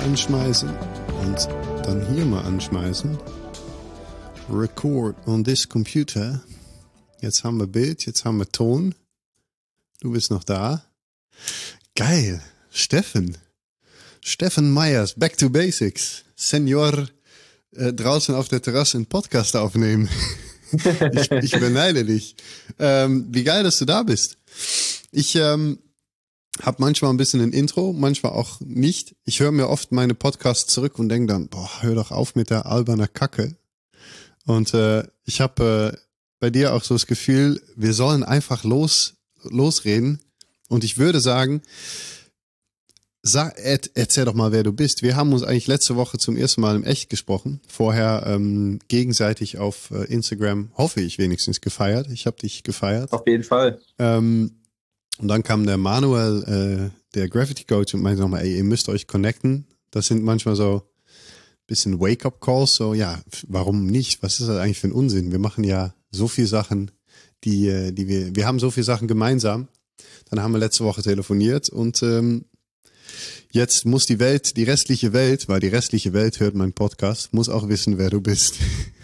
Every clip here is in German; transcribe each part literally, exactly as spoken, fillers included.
anschmeißen und dann hier mal anschmeißen. Record on this computer. Jetzt haben wir Bild, jetzt haben wir Ton. Du bist noch da. Geil. Steffen. Steffen Meyers, Back to Basics. Senior, äh, draußen auf der Terrasse einen Podcast aufnehmen. ich, ich beneide dich. Ähm, wie geil, dass du da bist. Ich ähm, habe manchmal ein bisschen ein Intro, manchmal auch nicht. Ich höre mir oft meine Podcasts zurück und denke dann, boah, hör doch auf mit der alberner Kacke. Und äh, ich habe äh, bei dir auch so das Gefühl, wir sollen einfach los losreden. Und ich würde sagen, sag, Ed, erzähl doch mal, wer du bist. Wir haben uns eigentlich letzte Woche zum ersten Mal im Echt gesprochen. Vorher ähm, gegenseitig auf äh, Instagram, hoffe ich wenigstens, gefeiert. Ich habe dich gefeiert. Auf jeden Fall. Ähm, und dann kam der Manuel, äh, der Graffiti Coach, und meinte nochmal, ey, ihr müsst euch connecten. Das sind manchmal so bisschen Wake-up-Calls, so ja, warum nicht? Was ist das eigentlich für ein Unsinn? Wir machen ja so viele Sachen, die, die wir, wir haben so viele Sachen gemeinsam. Dann haben wir letzte Woche telefoniert und ähm, jetzt muss die Welt, die restliche Welt, weil die restliche Welt hört meinen Podcast, muss auch wissen, wer du bist.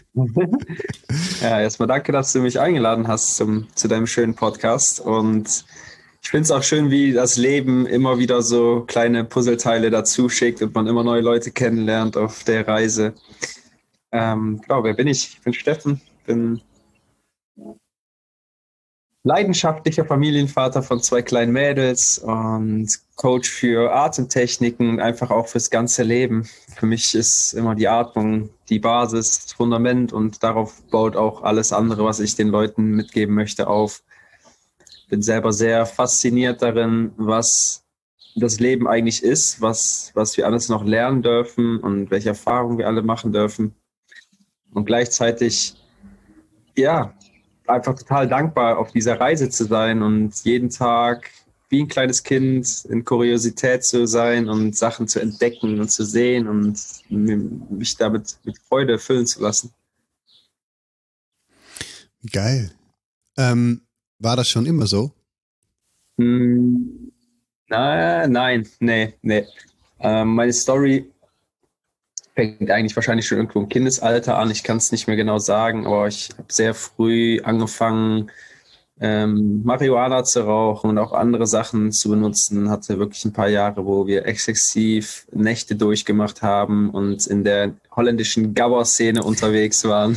Ja, erstmal danke, dass du mich eingeladen hast zum, zu deinem schönen Podcast, und ich finde es auch schön, wie das Leben immer wieder so kleine Puzzleteile dazu schickt und man immer neue Leute kennenlernt auf der Reise. Ähm, genau, wer bin ich? Ich bin Steffen, bin leidenschaftlicher Familienvater von zwei kleinen Mädels und Coach für Atemtechniken, einfach auch fürs ganze Leben. Für mich ist immer die Atmung die Basis, das Fundament, und darauf baut auch alles andere, was ich den Leuten mitgeben möchte, auf. Bin selber sehr fasziniert darin, was das Leben eigentlich ist, was, was wir alles noch lernen dürfen und welche Erfahrungen wir alle machen dürfen. Und gleichzeitig, ja, einfach total dankbar, auf dieser Reise zu sein und jeden Tag wie ein kleines Kind in Kuriosität zu sein und Sachen zu entdecken und zu sehen und mich damit mit Freude füllen zu lassen. Geil. Ähm, war das schon immer so? Hm, na, nein, nee, nee. Ähm, meine Story fängt eigentlich wahrscheinlich schon irgendwo im Kindesalter an. Ich kann es nicht mehr genau sagen, aber ich habe sehr früh angefangen, ähm, Marihuana zu rauchen und auch andere Sachen zu benutzen. Hatte wirklich ein paar Jahre, wo wir exzessiv Nächte durchgemacht haben und in der holländischen Gabber-Szene unterwegs waren.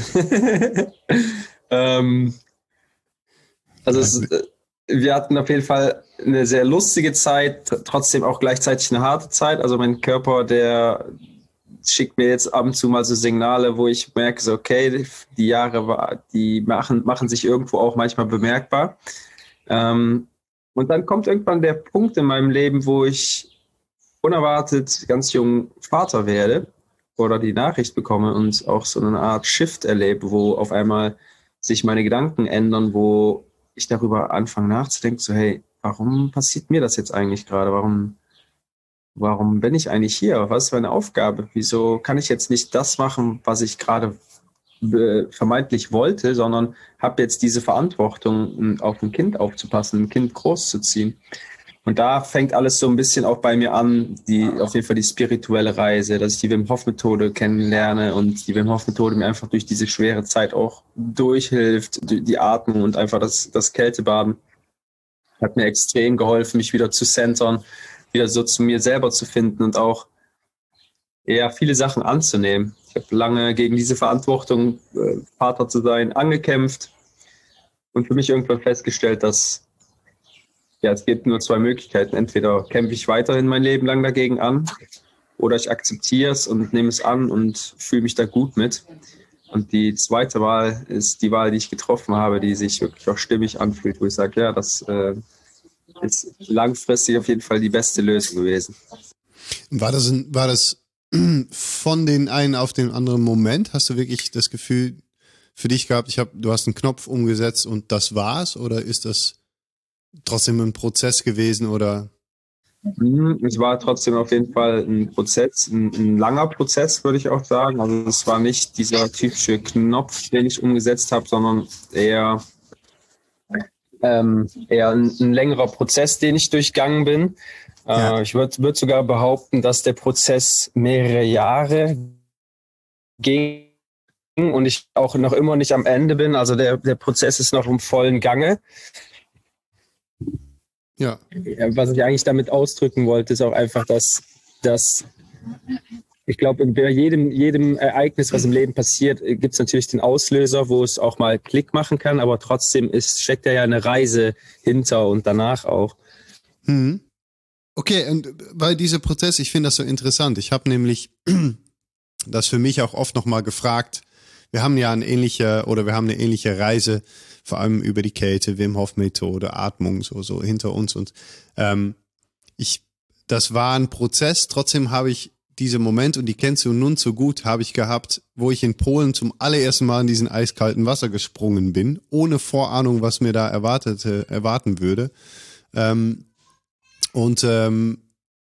ähm, also es, wir hatten auf jeden Fall eine sehr lustige Zeit, trotzdem auch gleichzeitig eine harte Zeit. Also mein Körper, der schickt mir jetzt ab und zu mal so Signale, wo ich merke, so okay, die Jahre, die machen, machen sich irgendwo auch manchmal bemerkbar. Ähm, und dann kommt irgendwann der Punkt in meinem Leben, wo ich unerwartet ganz jung Vater werde oder die Nachricht bekomme und auch so eine Art Shift erlebe, wo auf einmal sich meine Gedanken ändern, wo ich darüber anfange nachzudenken, so hey, warum passiert mir das jetzt eigentlich gerade? Warum Warum bin ich eigentlich hier? Was ist meine Aufgabe? Wieso kann ich jetzt nicht das machen, was ich gerade äh, vermeintlich wollte, sondern habe jetzt diese Verantwortung, auf ein Kind aufzupassen, ein Kind großzuziehen? Und da fängt alles so ein bisschen auch bei mir an, die auf jeden Fall die spirituelle Reise, dass ich die Wim Hof Methode kennenlerne und die Wim Hof Methode mir einfach durch diese schwere Zeit auch durchhilft, die Atmung und einfach das, das Kältebaden hat mir extrem geholfen, mich wieder zu centern, wieder so zu mir selber zu finden und auch eher viele Sachen anzunehmen. Ich habe lange gegen diese Verantwortung, äh, Vater zu sein, angekämpft und für mich irgendwann festgestellt, dass ja, es gibt nur zwei Möglichkeiten. Entweder kämpfe ich weiterhin mein Leben lang dagegen an oder ich akzeptiere es und nehme es an und fühle mich da gut mit. Und die zweite Wahl ist die Wahl, die ich getroffen habe, die sich wirklich auch stimmig anfühlt, wo ich sage, ja, das äh, ist langfristig auf jeden Fall die beste Lösung gewesen. War das, ein, war das von den einen auf den anderen Moment? Hast du wirklich das Gefühl für dich gehabt, ich hab, du hast einen Knopf umgesetzt und das war's? Oder ist das trotzdem ein Prozess gewesen? Oder? Es war trotzdem auf jeden Fall ein Prozess, ein, ein langer Prozess, würde ich auch sagen. Also es war nicht dieser typische Knopf, den ich umgesetzt habe, sondern eher ähm, eher ein, ein längerer Prozess, den ich durchgangen bin. Ja. Äh, ich würde würd sogar behaupten, dass der Prozess mehrere Jahre ging und ich auch noch immer nicht am Ende bin. Also der, der Prozess ist noch im vollen Gange. Ja. Was ich eigentlich damit ausdrücken wollte, ist auch einfach, dass, dass ich glaube, bei jedem, jedem Ereignis, was im Leben passiert, gibt es natürlich den Auslöser, wo es auch mal Klick machen kann, aber trotzdem ist, steckt ja eine Reise hinter und danach auch. Mhm. Okay, und bei diesem Prozess, ich finde das so interessant. Ich habe nämlich das für mich auch oft nochmal gefragt. Wir haben ja eine ähnliche, oder wir haben eine ähnliche Reise, vor allem über die Kälte, Wim Hof Methode, Atmung, so, so hinter uns. Und ähm, ich, das war ein Prozess. Trotzdem habe ich diese Moment, und die kennst du nun so gut, habe ich gehabt, wo ich in Polen zum allerersten Mal in diesen eiskalten Wasser gesprungen bin, ohne Vorahnung, was mir da erwartete, erwarten würde. Ähm, und ähm,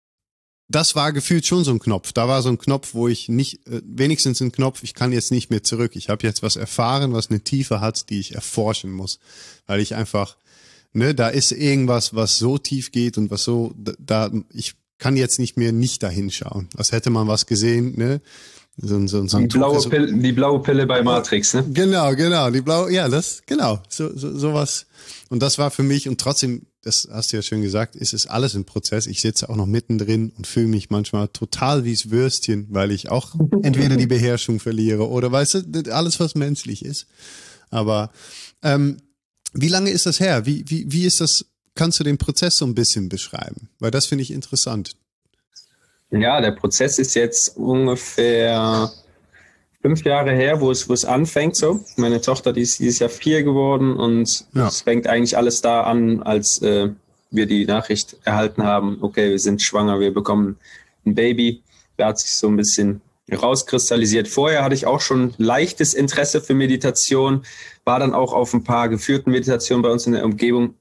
das war gefühlt schon so ein Knopf. Da war so ein Knopf, wo ich nicht, äh, wenigstens ein Knopf, ich kann jetzt nicht mehr zurück. Ich habe jetzt was erfahren, was eine Tiefe hat, die ich erforschen muss. Weil ich einfach, ne, da ist irgendwas, was so tief geht und was so, da, ich kann jetzt nicht mehr nicht dahin schauen. Als hätte man was gesehen, ne? So, so, so ein die, blaue so, Pille, die blaue Pille bei Matrix, ne? Genau, genau, die blaue, ja, das, genau, so, so, sowas. Und das war für mich, und trotzdem, das hast du ja schön gesagt, ist es alles ein Prozess. Ich sitze auch noch mittendrin und fühle mich manchmal total wie's Würstchen, weil ich auch entweder die Beherrschung verliere oder, weißt du, alles, was menschlich ist. Aber ähm, wie lange ist das her? Wie, wie, wie ist das, kannst du den Prozess so ein bisschen beschreiben? Weil das finde ich interessant. Ja, der Prozess ist jetzt ungefähr fünf Jahre her, wo es, wo es anfängt so. Meine Tochter, die ist dieses Jahr vier geworden und ja. Es fängt eigentlich alles da an, als äh, wir die Nachricht erhalten haben, okay, wir sind schwanger, wir bekommen ein Baby. Da hat sich so ein bisschen rauskristallisiert. Vorher hatte ich auch schon leichtes Interesse für Meditation, war dann auch auf ein paar geführten Meditationen bei uns in der Umgebung,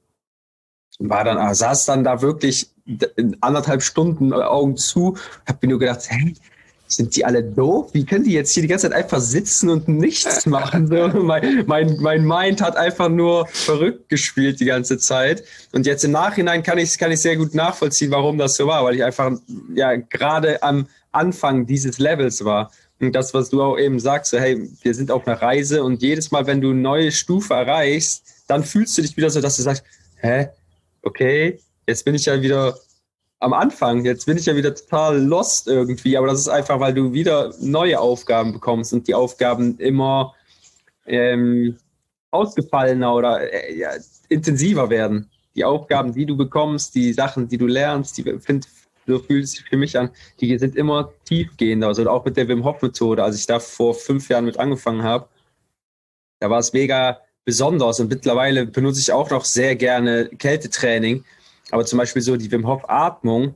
war dann, ah, saß dann da wirklich anderthalb Stunden Augen zu, hab mir nur gedacht, hey, sind die alle doof? Wie können die jetzt hier die ganze Zeit einfach sitzen und nichts machen? So, mein, mein, mein Mind hat einfach nur verrückt gespielt die ganze Zeit. Und jetzt im Nachhinein kann ich, kann ich sehr gut nachvollziehen, warum das so war, weil ich einfach ja gerade am Anfang dieses Levels war. Und das, was du auch eben sagst, so, hey, wir sind auf einer Reise und jedes Mal, wenn du eine neue Stufe erreichst, dann fühlst du dich wieder so, dass du sagst, hä, okay, jetzt bin ich ja wieder am Anfang, jetzt bin ich ja wieder total lost irgendwie, aber das ist einfach, weil du wieder neue Aufgaben bekommst und die Aufgaben immer ähm, ausgefallener oder äh, ja, intensiver werden. Die Aufgaben, die du bekommst, die Sachen, die du lernst, die find, so fühlt es sich für mich an, die sind immer tiefgehender. Also auch mit der Wim Hof Methode, als ich da vor fünf Jahren mit angefangen habe, da war es mega besonders und mittlerweile benutze ich auch noch sehr gerne Kältetraining. Aber zum Beispiel so die Wim Hof Atmung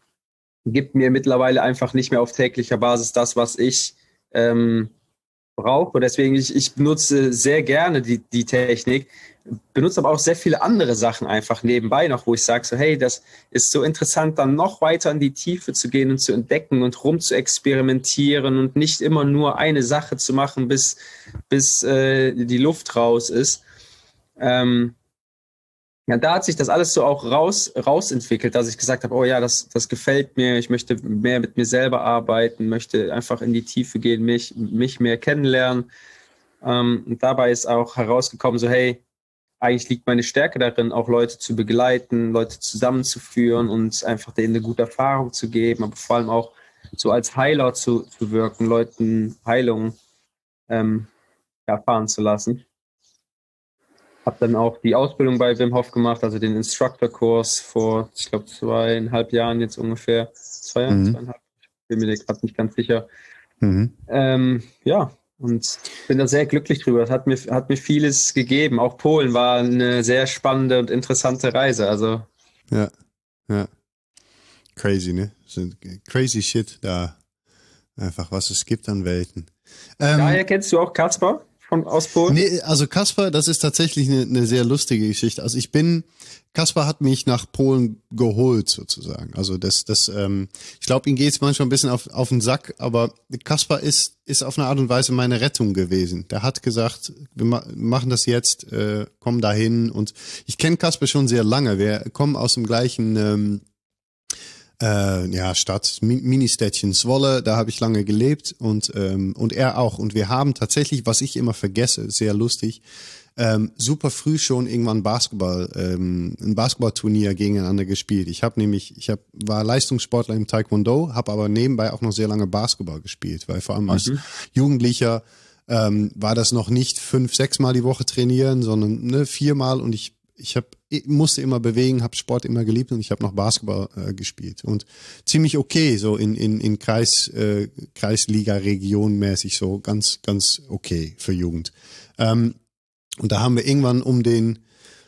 gibt mir mittlerweile einfach nicht mehr auf täglicher Basis das, was ich ähm, brauche. Deswegen, ich, ich benutze sehr gerne die, die Technik, benutze aber auch sehr viele andere Sachen einfach nebenbei noch, wo ich sage so, hey, das ist so interessant, dann noch weiter in die Tiefe zu gehen und zu entdecken und rum zu experimentieren und nicht immer nur eine Sache zu machen, bis, bis äh, die Luft raus ist. Ähm, Ja, da hat sich das alles so auch raus, rausentwickelt, dass ich gesagt habe, oh ja, das, das gefällt mir, ich möchte mehr mit mir selber arbeiten, möchte einfach in die Tiefe gehen, mich, mich mehr kennenlernen. Ähm, und dabei ist auch herausgekommen, so hey, eigentlich liegt meine Stärke darin, auch Leute zu begleiten, Leute zusammenzuführen und einfach denen eine gute Erfahrung zu geben, aber vor allem auch so als Heiler zu, zu wirken, Leuten Heilung ähm, erfahren zu lassen. Habe dann auch die Ausbildung bei Wim Hof gemacht, also den Instructor-Kurs vor, ich glaube, zweieinhalb Jahren jetzt ungefähr. Zwei Jahre, mhm. zweieinhalb. Ich bin mir gerade nicht ganz sicher. Mhm. Ähm, ja, und bin da sehr glücklich drüber. Das hat mir, hat mir vieles gegeben. Auch Polen war eine sehr spannende und interessante Reise. Also ja, ja. Crazy, ne? Crazy shit da. Einfach, was es gibt an Welten. Ähm, Daher kennst du auch Kaspar? von aus Polen? Nee, also Kasper, das ist tatsächlich eine, eine sehr lustige Geschichte. Also ich bin, Kasper hat mich nach Polen geholt sozusagen. Also das, das, ähm, ich glaube, ihm geht's manchmal ein bisschen auf, auf den Sack, aber Kasper ist, ist auf eine Art und Weise meine Rettung gewesen. Der hat gesagt, wir ma- machen das jetzt, äh, komm dahin. Und ich kenne Kasper schon sehr lange. Wir kommen aus dem gleichen ähm, Äh, ja, Stadt, Mi- Ministädtchen Zwolle, da habe ich lange gelebt und ähm, und er auch. Und wir haben tatsächlich, was ich immer vergesse, sehr lustig, ähm, super früh schon irgendwann Basketball, ähm, ein Basketballturnier gegeneinander gespielt. Ich habe nämlich, ich hab, war Leistungssportler im Taekwondo, habe aber nebenbei auch noch sehr lange Basketball gespielt, weil vor allem als Mhm. Jugendlicher ähm, war das noch nicht fünf, sechs Mal die Woche trainieren, sondern ne, viermal und ich ich hab, ich musste immer bewegen, habe Sport immer geliebt und ich habe noch Basketball äh, gespielt und ziemlich okay, so in in in Kreis äh, Kreisliga-Region mäßig so ganz ganz okay für Jugend. Ähm, und da haben wir irgendwann um den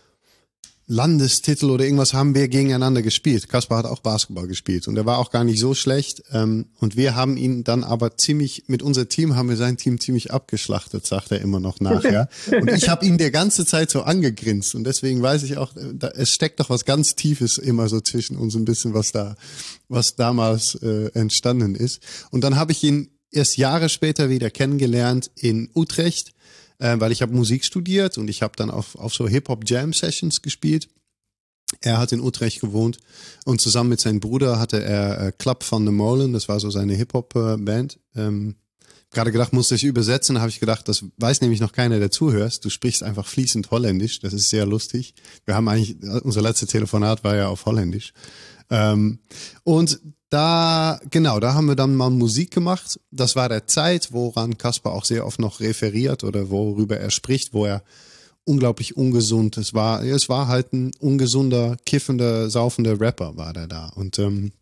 Landestitel oder irgendwas haben wir gegeneinander gespielt. Kaspar hat auch Basketball gespielt und er war auch gar nicht so schlecht. Ähm, und wir haben ihn dann aber ziemlich, mit unserem Team haben wir sein Team ziemlich abgeschlachtet, sagt er immer noch nachher. Und ich habe ihn der ganze Zeit so angegrinst und deswegen weiß ich auch, da, es steckt doch was ganz Tiefes immer so zwischen uns ein bisschen, was da, was damals äh, entstanden ist. Und dann habe ich ihn erst Jahre später wieder kennengelernt in Utrecht. Äh, weil ich habe Musik studiert und ich habe dann auf, auf so Hip-Hop-Jam-Sessions gespielt. Er hat in Utrecht gewohnt und zusammen mit seinem Bruder hatte er äh, Club van de Molen, das war so seine Hip-Hop-Band. Ähm, gerade gedacht, musste ich übersetzen, habe ich gedacht, das weiß nämlich noch keiner, der zuhörst. Du sprichst einfach fließend Holländisch, das ist sehr lustig. Wir haben eigentlich, unser letztes Telefonat war ja auf Holländisch. Ähm, und da, genau, da haben wir dann mal Musik gemacht. Das war der Zeit, woran Kaspar auch sehr oft noch referiert oder worüber er spricht, wo er unglaublich ungesund, es war, es war halt ein ungesunder, kiffender, saufender Rapper war der da. Und ähm,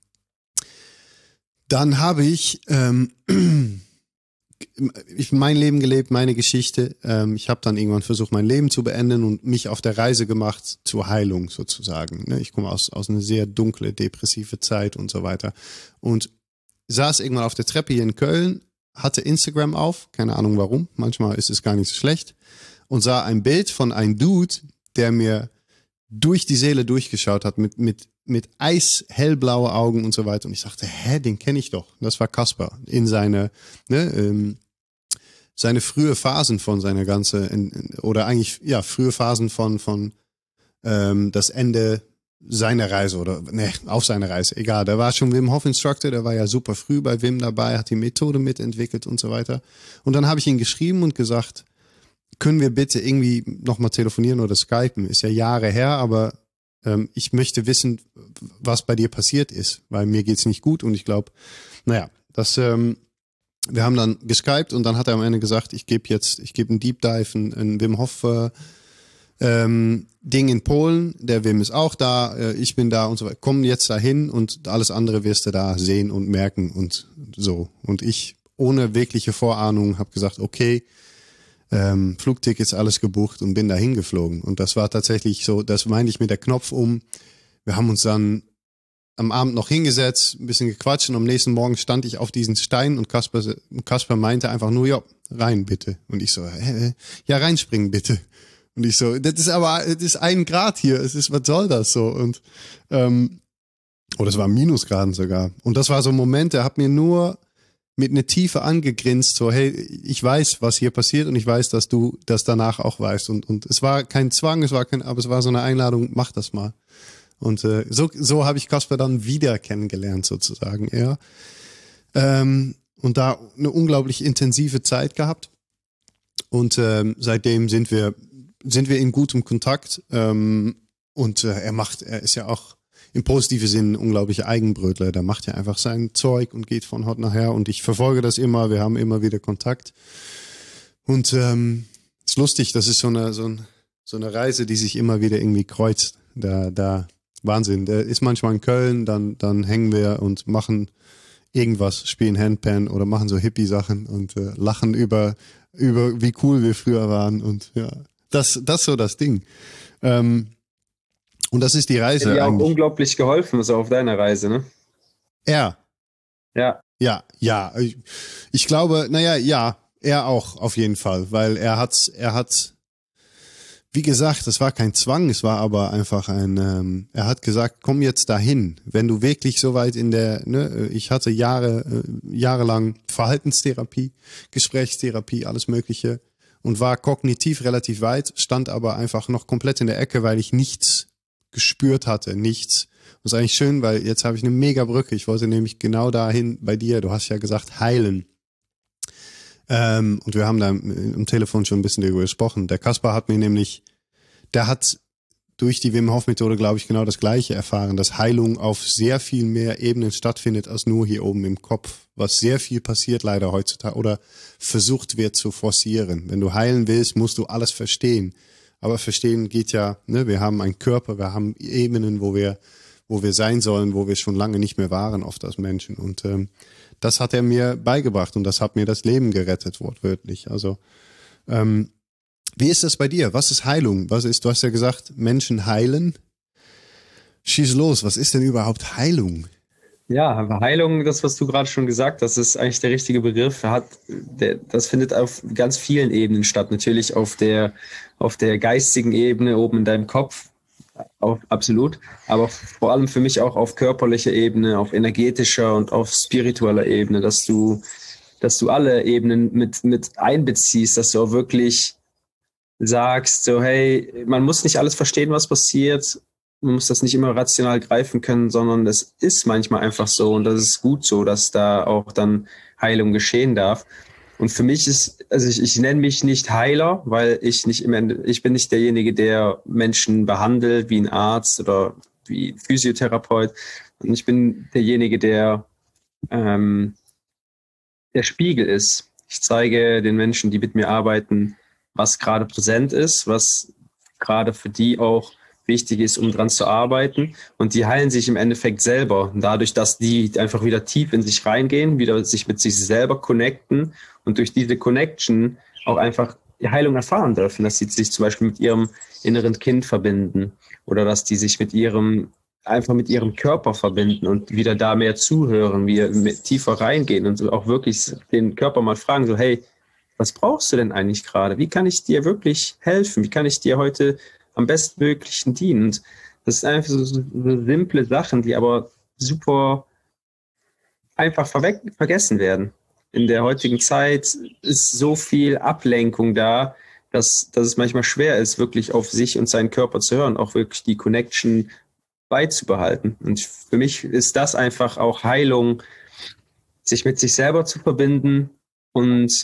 dann habe ich, ähm, ich mein Leben gelebt, meine Geschichte. Ähm, ich habe dann irgendwann versucht, mein Leben zu beenden und mich auf der Reise gemacht zur Heilung sozusagen. Ne? Ich komme aus, aus einer sehr dunkle, depressive Zeit und so weiter. Und saß irgendwann auf der Treppe hier in Köln, hatte Instagram auf, keine Ahnung warum, manchmal ist es gar nicht so schlecht, und sah ein Bild von einem Dude, der mir durch die Seele durchgeschaut hat, mit, mit, mit eishellblaue Augen und so weiter. Und ich dachte, hä, den kenne ich doch. Das war Kaspar in seine, ne, ähm, seine frühe Phasen von seiner ganze, in, in, oder eigentlich, ja, frühe Phasen von, von ähm, das Ende seiner Reise oder, ne, auf seiner Reise, egal. Der war schon Wim Hof Instructor, der war ja super früh bei Wim dabei, hat die Methode mitentwickelt und so weiter. Und dann habe ich ihn geschrieben und gesagt, können wir bitte irgendwie nochmal telefonieren oder skypen? Ist ja Jahre her, aber ähm, ich möchte wissen, was bei dir passiert ist, weil mir geht's nicht gut und ich glaube, naja, das, ähm, wir haben dann geskypt und dann hat er am Ende gesagt, ich gebe jetzt, ich gebe einen Deep Dive, ein, ein Wim Hof äh, ähm, Ding in Polen, der Wim ist auch da, äh, ich bin da und so weiter. Komm jetzt dahin und alles andere wirst du da sehen und merken und so. Und ich ohne wirkliche Vorahnung habe gesagt, okay, Ähm, Flugtickets, alles gebucht und bin da hingeflogen. Und das war tatsächlich so, das meinte ich mit der Knopf um. Wir haben uns dann am Abend noch hingesetzt, ein bisschen gequatscht und am nächsten Morgen stand ich auf diesen Stein und Kasper, Kasper meinte einfach nur, ja, rein bitte. Und ich so, hä, ja, reinspringen bitte. Und ich so, das ist aber, das ist ein Grad hier, es ist, was soll das so? Und, ähm, oder es war Minusgraden sogar. Und das war so ein Moment, der hat mir nur mit einer Tiefe angegrinst, so, hey, ich weiß, was hier passiert und ich weiß, dass du das danach auch weißt. Und, und es war kein Zwang, es war kein, aber es war so eine Einladung, mach das mal. Und äh, so, so habe ich Kasper dann wieder kennengelernt, sozusagen, ja. Ähm, und da eine unglaublich intensive Zeit gehabt. Und ähm, seitdem sind wir, sind wir in gutem Kontakt. Ähm, und äh, er macht, er ist ja auch im positiven Sinn ein unglaublicher Eigenbrötler. Der macht ja einfach sein Zeug und geht von heute nachher. Und ich verfolge das immer. Wir haben immer wieder Kontakt. Und ähm, ist lustig. Das ist so eine so, ein, so eine Reise, die sich immer wieder irgendwie kreuzt. Da da Wahnsinn. Der ist manchmal in Köln. Dann dann hängen wir und machen irgendwas, spielen Handpan oder machen so Hippie-Sachen und äh, lachen über über wie cool wir früher waren. Und ja, das das ist so das Ding. Ähm, Und das ist die Reise Hat dir auch eigentlich. unglaublich geholfen, so auf deiner Reise, ne? Er. Ja. Ja, ja. Ich, ich glaube, naja, ja. Er auch, auf jeden Fall, weil er hat, er hat, wie gesagt, es war kein Zwang, es war aber einfach ein, ähm, er hat gesagt, komm jetzt dahin, wenn du wirklich so weit in der, ne, ich hatte Jahre, äh, jahrelang Verhaltenstherapie, Gesprächstherapie, alles Mögliche und war kognitiv relativ weit, stand aber einfach noch komplett in der Ecke, weil ich nichts gespürt hatte, nichts. Das ist eigentlich schön, weil jetzt habe ich eine mega Brücke. Ich wollte nämlich genau dahin bei dir, du hast ja gesagt, heilen. Ähm, und wir haben da im, im Telefon schon ein bisschen darüber gesprochen. Der Kaspar hat mir nämlich, der hat durch die Wim Hof Methode, glaube ich, genau das Gleiche erfahren, dass Heilung auf sehr viel mehr Ebenen stattfindet als nur hier oben im Kopf, was sehr viel passiert leider heutzutage oder versucht wird zu forcieren. Wenn du heilen willst, musst du alles verstehen. Aber verstehen geht ja, ne, wir haben einen Körper, wir haben Ebenen, wo wir, wo wir sein sollen, wo wir schon lange nicht mehr waren, oft als Menschen. Und ähm, das hat er mir beigebracht und das hat mir das Leben gerettet, wortwörtlich. Also, ähm, wie ist das bei dir? Was ist Heilung? Was ist, du hast ja gesagt, Menschen heilen. Schieß los, was ist denn überhaupt Heilung? Ja, Heilung, das, was du gerade schon gesagt hast, ist eigentlich der richtige Begriff. Hat, der, das findet auf ganz vielen Ebenen statt. Natürlich auf der, auf der geistigen Ebene, oben in deinem Kopf. Auch, absolut, aber vor allem für mich auch auf körperlicher Ebene, auf energetischer und auf spiritueller Ebene, dass du, dass du alle Ebenen mit, mit einbeziehst, dass du auch wirklich sagst, so hey, man muss nicht alles verstehen, was passiert, man muss das nicht immer rational greifen können, sondern es ist manchmal einfach so und das ist gut so, dass da auch dann Heilung geschehen darf. Und für mich ist, also ich, ich nenne mich nicht Heiler, weil ich nicht im Ende, ich bin nicht derjenige, der Menschen behandelt wie ein Arzt oder wie ein Physiotherapeut. Und ich bin derjenige, der ähm, der Spiegel ist. Ich zeige den Menschen, die mit mir arbeiten, was gerade präsent ist, was gerade für die auch wichtig ist, um dran zu arbeiten. Und die heilen sich im Endeffekt selber. Dadurch, dass die einfach wieder tief in sich reingehen, wieder sich mit sich selber connecten und durch diese Connection auch einfach die Heilung erfahren dürfen, dass sie sich zum Beispiel mit ihrem inneren Kind verbinden oder dass die sich mit ihrem, einfach mit ihrem Körper verbinden und wieder da mehr zuhören, wieder tiefer reingehen und auch wirklich den Körper mal fragen, so hey, was brauchst du denn eigentlich gerade? Wie kann ich dir wirklich helfen? Wie kann ich dir heute am bestmöglichen dienen? Und das sind einfach so, so simple Sachen, die aber super einfach verwe- vergessen werden. In der heutigen Zeit ist so viel Ablenkung da, dass, dass es manchmal schwer ist, wirklich auf sich und seinen Körper zu hören, auch wirklich die Connection beizubehalten. Und für mich ist das einfach auch Heilung, sich mit sich selber zu verbinden und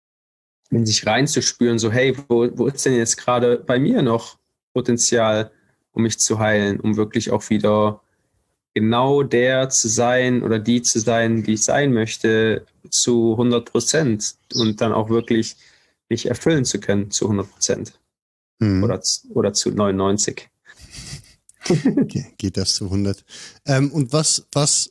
in sich reinzuspüren, so hey, wo, wo ist denn jetzt gerade bei mir noch Potenzial, um mich zu heilen, um wirklich auch wieder genau der zu sein oder die zu sein, die ich sein möchte, zu hundert Prozent und dann auch wirklich mich erfüllen zu können zu hundert Prozent mhm. oder, oder zu neunundneunzig. Okay, geht das zu hundert? Ähm, und was, was,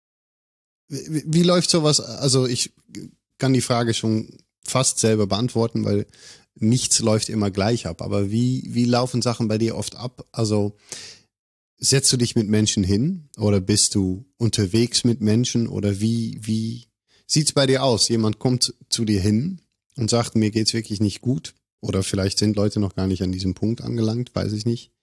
wie, wie läuft sowas? Also ich kann die Frage schon fast selber beantworten, weil nichts läuft immer gleich ab. Aber wie, wie laufen Sachen bei dir oft ab? Also setzt du dich mit Menschen hin oder bist du unterwegs mit Menschen oder wie, wie sieht's bei dir aus? Jemand kommt zu dir hin und sagt, mir geht's wirklich nicht gut oder vielleicht sind Leute noch gar nicht an diesem Punkt angelangt, weiß ich nicht.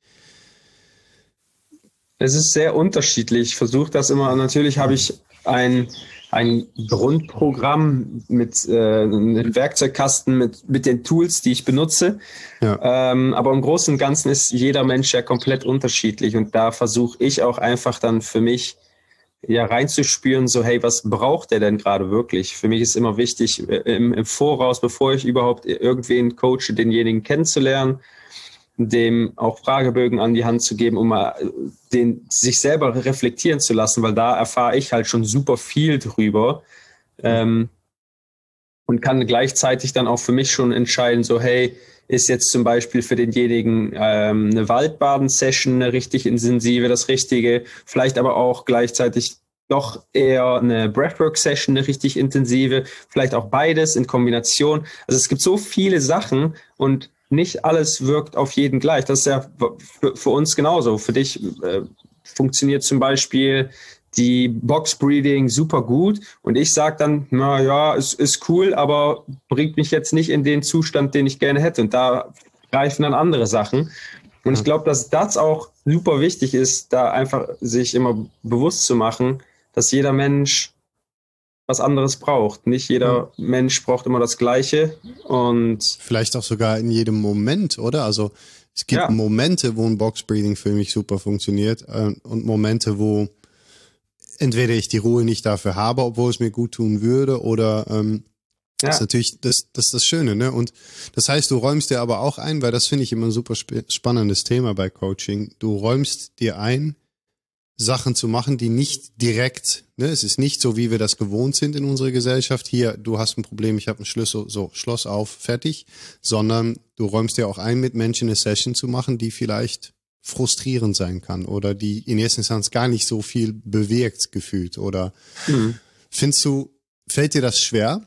Es ist sehr unterschiedlich. Ich versuche das immer. Natürlich habe ich ein, ein Grundprogramm mit äh, einem Werkzeugkasten, mit, mit den Tools, die ich benutze. Ja. Ähm, aber im Großen und Ganzen ist jeder Mensch ja komplett unterschiedlich. Und da versuche ich auch einfach dann für mich ja reinzuspüren, so hey, was braucht der denn gerade wirklich? Für mich ist immer wichtig, im, im Voraus, bevor ich überhaupt irgendwen coache, denjenigen kennenzulernen, dem auch Fragebögen an die Hand zu geben, um mal den sich selber reflektieren zu lassen, weil da erfahre ich halt schon super viel drüber ähm, und kann gleichzeitig dann auch für mich schon entscheiden, so hey, ist jetzt zum Beispiel für denjenigen ähm, eine Waldbaden-Session, eine richtig intensive, das Richtige, vielleicht aber auch gleichzeitig doch eher eine Breathwork-Session, eine richtig intensive, vielleicht auch beides in Kombination. Also es gibt so viele Sachen und nicht alles wirkt auf jeden gleich. Das ist ja für, für uns genauso. Für dich äh, funktioniert zum Beispiel die Box-Breeding super gut und ich sage dann, na ja, es ist cool, aber bringt mich jetzt nicht in den Zustand, den ich gerne hätte und da greifen dann andere Sachen. Und ich glaube, dass das auch super wichtig ist, da einfach sich immer bewusst zu machen, dass jeder Mensch was anderes braucht. Nicht jeder mhm. Mensch braucht immer das Gleiche. Und vielleicht auch sogar in jedem Moment, oder? Also es gibt ja. Momente, wo ein Box-Breeding für mich super funktioniert äh, und Momente, wo entweder ich die Ruhe nicht dafür habe, obwohl es mir gut tun würde, oder ähm, ja. das ist natürlich das, das ist das Schöne, ne? Und das heißt, du räumst dir aber auch ein, weil das finde ich immer ein super sp- spannendes Thema bei Coaching. Du räumst dir ein, Sachen zu machen, die nicht direkt, ne, es ist nicht so, wie wir das gewohnt sind in unserer Gesellschaft. Hier, du hast ein Problem, ich habe einen Schlüssel, so, Schloss auf, fertig. Sondern du räumst dir auch ein, mit Menschen eine Session zu machen, die vielleicht frustrierend sein kann oder die in erster Instanz gar nicht so viel bewirkt gefühlt. Oder mhm. findest du, fällt dir das schwer?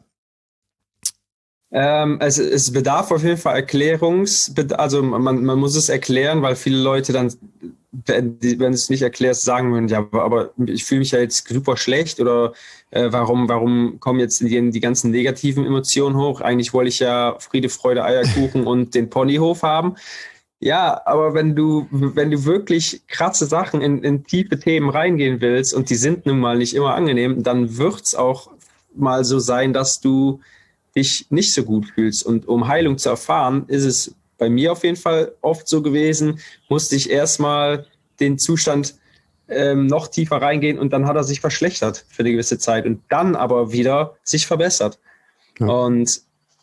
Ähm, es, es bedarf auf jeden Fall Erklärungs, also man, man muss es erklären, weil viele Leute dann, wenn, wenn du es nicht erklärst, sagen würden, ja, aber, aber ich fühle mich ja jetzt super schlecht oder äh, warum, warum kommen jetzt die, die ganzen negativen Emotionen hoch? Eigentlich wollte ich ja Friede, Freude, Eierkuchen und den Ponyhof haben. Ja, aber wenn du, wenn du wirklich krasse Sachen in, in tiefe Themen reingehen willst und die sind nun mal nicht immer angenehm, dann wird's auch mal so sein, dass du dich nicht so gut fühlst. Und um Heilung zu erfahren, ist es bei mir auf jeden Fall oft so gewesen, musste ich erstmal den Zustand ähm, noch tiefer reingehen und dann hat er sich verschlechtert für eine gewisse Zeit und dann aber wieder sich verbessert. Ja. Und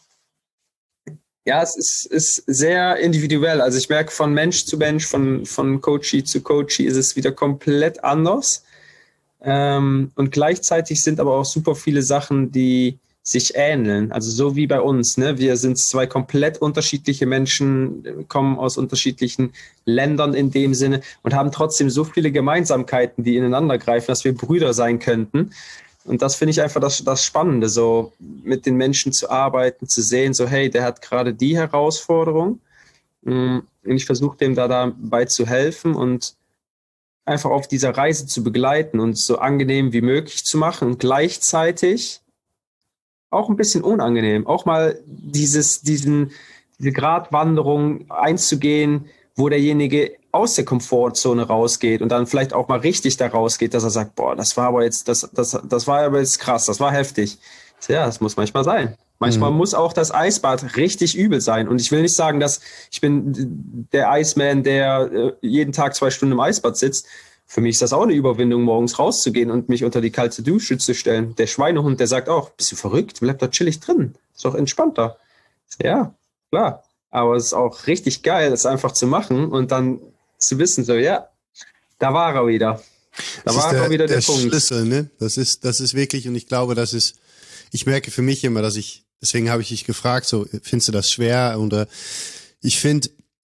ja, es ist, ist sehr individuell. Also ich merke, von Mensch zu Mensch, von, von Coachee zu Coachee ist es wieder komplett anders. Ähm, und gleichzeitig sind aber auch super viele Sachen, die sich ähneln. Also so wie bei uns. Ne? Wir sind zwei komplett unterschiedliche Menschen, kommen aus unterschiedlichen Ländern in dem Sinne und haben trotzdem so viele Gemeinsamkeiten, die ineinander greifen, dass wir Brüder sein könnten. Und das finde ich einfach das, das Spannende, so mit den Menschen zu arbeiten, zu sehen, so hey, der hat gerade die Herausforderung und ich versuche dem da dabei zu helfen und einfach auf dieser Reise zu begleiten und so angenehm wie möglich zu machen und gleichzeitig auch ein bisschen unangenehm, auch mal dieses, diesen, diese Gratwanderung einzugehen, wo derjenige aus der Komfortzone rausgeht und dann vielleicht auch mal richtig da rausgeht, dass er sagt, boah, das war aber jetzt, das, das, das war aber jetzt krass, das war heftig. Ja, das muss manchmal sein. Manchmal mhm. muss auch das Eisbad richtig übel sein. Und ich will nicht sagen, dass ich bin der Iceman, der äh, jeden Tag zwei Stunden im Eisbad sitzt. Für mich ist das auch eine Überwindung, morgens rauszugehen und mich unter die kalte Dusche zu stellen. Der Schweinehund, der sagt auch, bist du verrückt? Bleib da chillig drin. Ist doch entspannter. Ja, klar. Aber es ist auch richtig geil, das einfach zu machen und dann zu wissen, so, ja, da war er wieder. Da das war ist der, er wieder der, der Punkt. Schlüssel, ne? Das ist, das ist wirklich, und ich glaube, das ist, ich merke für mich immer, dass ich, deswegen habe ich dich gefragt, so, findest du das schwer? Oder ich finde,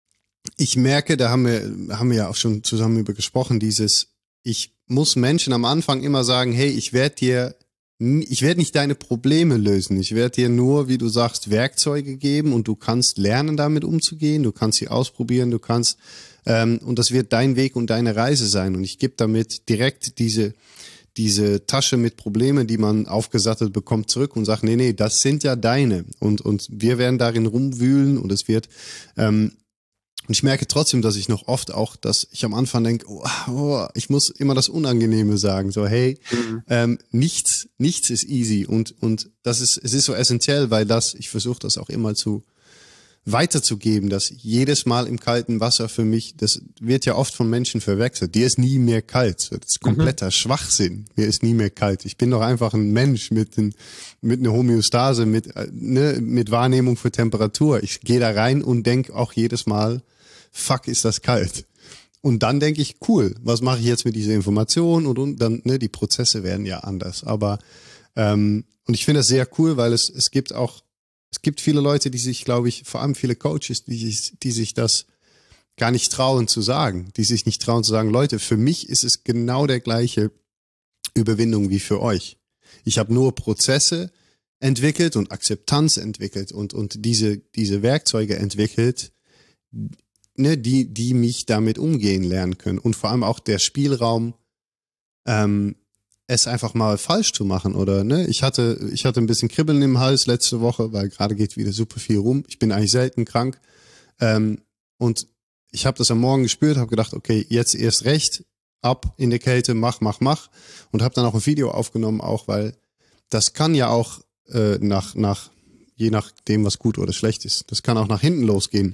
ich merke, da haben wir, haben wir ja auch schon zusammen über gesprochen, dieses, ich muss Menschen am Anfang immer sagen, hey, ich werde dir, ich werde nicht deine Probleme lösen. Ich werde dir nur, wie du sagst, Werkzeuge geben und du kannst lernen, damit umzugehen. Du kannst sie ausprobieren, du kannst, ähm, und das wird dein Weg und deine Reise sein. Und ich gebe damit direkt diese, diese Tasche mit Problemen, die man aufgesattelt bekommt, zurück und sagt, nee, nee, das sind ja deine. Und, und wir werden darin rumwühlen und es wird, ähm, und ich merke trotzdem, dass ich noch oft auch, dass ich am Anfang denke, oh, oh, ich muss immer das Unangenehme sagen, so hey, mhm. ähm, nichts, nichts ist easy und und das ist, es ist so essentiell, weil das, ich versuche das auch immer zu weiterzugeben, dass jedes Mal im kalten Wasser für mich, das wird ja oft von Menschen verwechselt, dir ist nie mehr kalt, das ist kompletter mhm. Schwachsinn, mir ist nie mehr kalt, ich bin doch einfach ein Mensch mit ein, mit einer Homöostase, mit ne, mit Wahrnehmung für Temperatur, ich gehe da rein und denke auch jedes Mal, fuck, ist das kalt. Und dann denke ich, cool, was mache ich jetzt mit dieser Information? Und, und dann, ne, die Prozesse werden ja anders. Aber, ähm, und ich finde das sehr cool, weil es, es gibt auch, es gibt viele Leute, die sich, glaube ich, vor allem viele Coaches, die, die sich das gar nicht trauen zu sagen, die sich nicht trauen zu sagen, Leute, für mich ist es genau der gleiche Überwindung wie für euch. Ich habe nur Prozesse entwickelt und Akzeptanz entwickelt und, und diese, diese Werkzeuge entwickelt, ne, die, die mich damit umgehen lernen können. Und vor allem auch der Spielraum, ähm, es einfach mal falsch zu machen, oder, ne? Ich hatte, ich hatte ein bisschen Kribbeln im Hals letzte Woche, weil gerade geht wieder super viel rum. Ich bin eigentlich selten krank. Ähm, und ich habe das am Morgen gespürt, habe gedacht, okay, jetzt erst recht, ab in der Kälte, mach, mach, mach. Und habe dann auch ein Video aufgenommen, auch weil das kann ja auch äh, nach, nach, je nachdem, was gut oder schlecht ist, das kann auch nach hinten losgehen.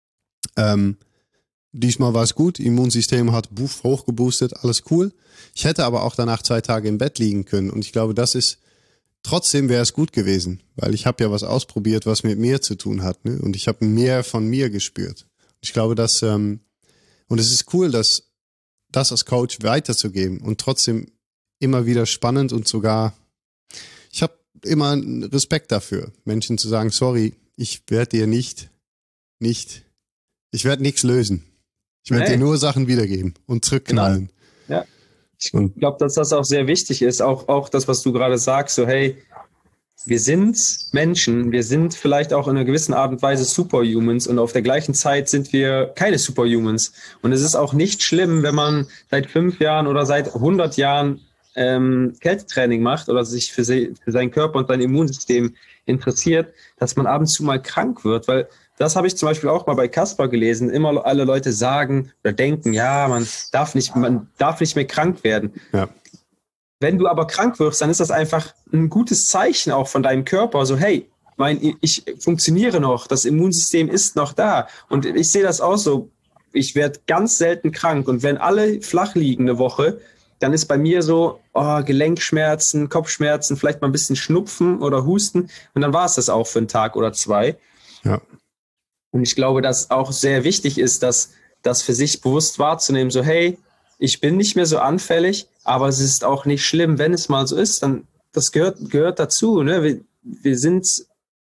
Ähm, diesmal war es gut, Immunsystem hat buff, hochgeboostet, alles cool. Ich hätte aber auch danach zwei Tage im Bett liegen können und ich glaube, das ist, trotzdem wäre es gut gewesen, weil ich habe ja was ausprobiert, was mit mir zu tun hat, ne? Und ich habe mehr von mir gespürt. Ich glaube, dass, ähm, und es ist cool, dass das als Coach weiterzugeben und trotzdem immer wieder spannend und sogar, ich habe immer Respekt dafür, Menschen zu sagen, sorry, ich werde dir nicht, nicht, ich werde nichts lösen. Ich werde hey. dir nur Sachen wiedergeben und zurückknallen. Genau. Ja. Ich glaube, dass das auch sehr wichtig ist. Auch, auch das, was du gerade sagst, so hey, wir sind Menschen, wir sind vielleicht auch in einer gewissen Art und Weise Superhumans und auf der gleichen Zeit sind wir keine Superhumans. Und es ist auch nicht schlimm, wenn man seit fünf Jahren oder seit hundert Jahren ähm, Kältetraining macht oder sich für, se- für seinen Körper und sein Immunsystem interessiert, dass man ab und zu mal krank wird, weil das habe ich zum Beispiel auch mal bei Kasper gelesen. Immer alle Leute sagen oder denken, ja, man darf nicht, man darf nicht mehr krank werden. Ja. Wenn du aber krank wirst, dann ist das einfach ein gutes Zeichen auch von deinem Körper. So, hey, mein, ich funktioniere noch, das Immunsystem ist noch da. Und ich sehe das auch so. Ich werde ganz selten krank. Und wenn alle flach liegen eine Woche, dann ist bei mir so oh, Gelenkschmerzen, Kopfschmerzen, vielleicht mal ein bisschen Schnupfen oder Husten. Und dann war es das auch für einen Tag oder zwei. Ja. Und ich glaube, dass auch sehr wichtig ist, dass das für sich bewusst wahrzunehmen, so hey, ich bin nicht mehr so anfällig, aber es ist auch nicht schlimm, wenn es mal so ist, dann das gehört, gehört dazu. Ne? Wir, wir sind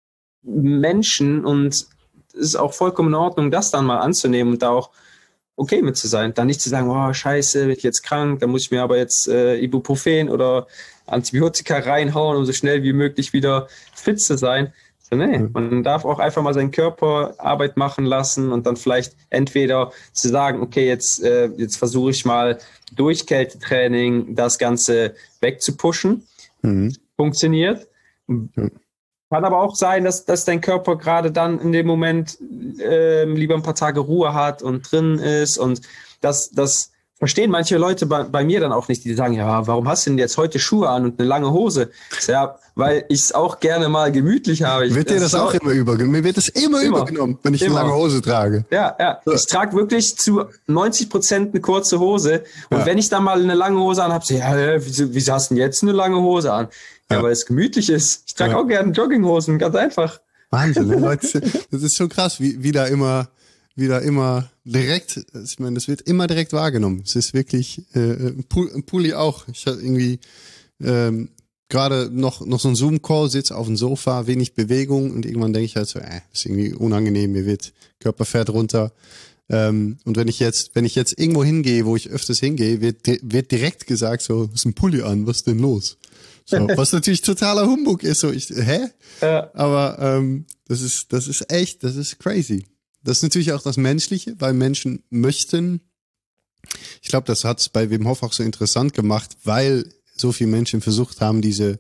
Menschen und es ist auch vollkommen in Ordnung, das dann mal anzunehmen und da auch okay mit zu sein. Dann nicht zu sagen, oh scheiße, bin ich jetzt krank, dann muss ich mir aber jetzt äh, Ibuprofen oder Antibiotika reinhauen, um so schnell wie möglich wieder fit zu sein. So, nee, man darf auch einfach mal seinen Körper Arbeit machen lassen und dann vielleicht entweder zu sagen, okay, jetzt, äh, jetzt versuche ich mal durch Kältetraining das Ganze wegzupushen. Mhm. Funktioniert. Mhm. Kann aber auch sein, dass, dass dein Körper gerade dann in dem Moment äh, lieber ein paar Tage Ruhe hat und drin ist und das, das verstehen manche Leute bei, bei mir dann auch nicht, die sagen, ja, warum hast du denn jetzt heute Schuhe an und eine lange Hose? Ja, weil ich es auch gerne mal gemütlich habe. Ich, wird dir das, das auch immer übergenommen? Mir wird das immer, immer übergenommen, wenn ich immer. eine lange Hose trage. Ja, ja. So. Ich trage wirklich zu neunzig Prozent eine kurze Hose und ja. wenn ich dann mal eine lange Hose an habe, so, ja, wieso, wieso hast du denn jetzt eine lange Hose an? Ja, ja. weil es gemütlich ist. Ich trage ja. auch gerne Jogginghosen, ganz einfach. Wahnsinn, ne, Leute? Das ist schon krass, wie, wie da immer... wieder immer direkt, ich meine, das wird immer direkt wahrgenommen. Es ist wirklich, äh, ein Pulli auch. Ich hatte irgendwie ähm, gerade noch noch so ein Zoom-Call, sitze auf dem Sofa, wenig Bewegung und irgendwann denke ich halt so, äh, ist irgendwie unangenehm, mir wird Körperfett runter. Ähm, und wenn ich jetzt, wenn ich jetzt irgendwo hingehe, wo ich öfters hingehe, wird wird direkt gesagt so, ist ein Pulli an, was ist denn los? So, was natürlich totaler Humbug ist. So, ich, hä? Ja. Aber ähm, das ist, das ist echt, das ist crazy. Das ist natürlich auch das Menschliche, weil Menschen möchten, ich glaube, das hat es bei Wim Hof auch so interessant gemacht, weil so viele Menschen versucht haben, diese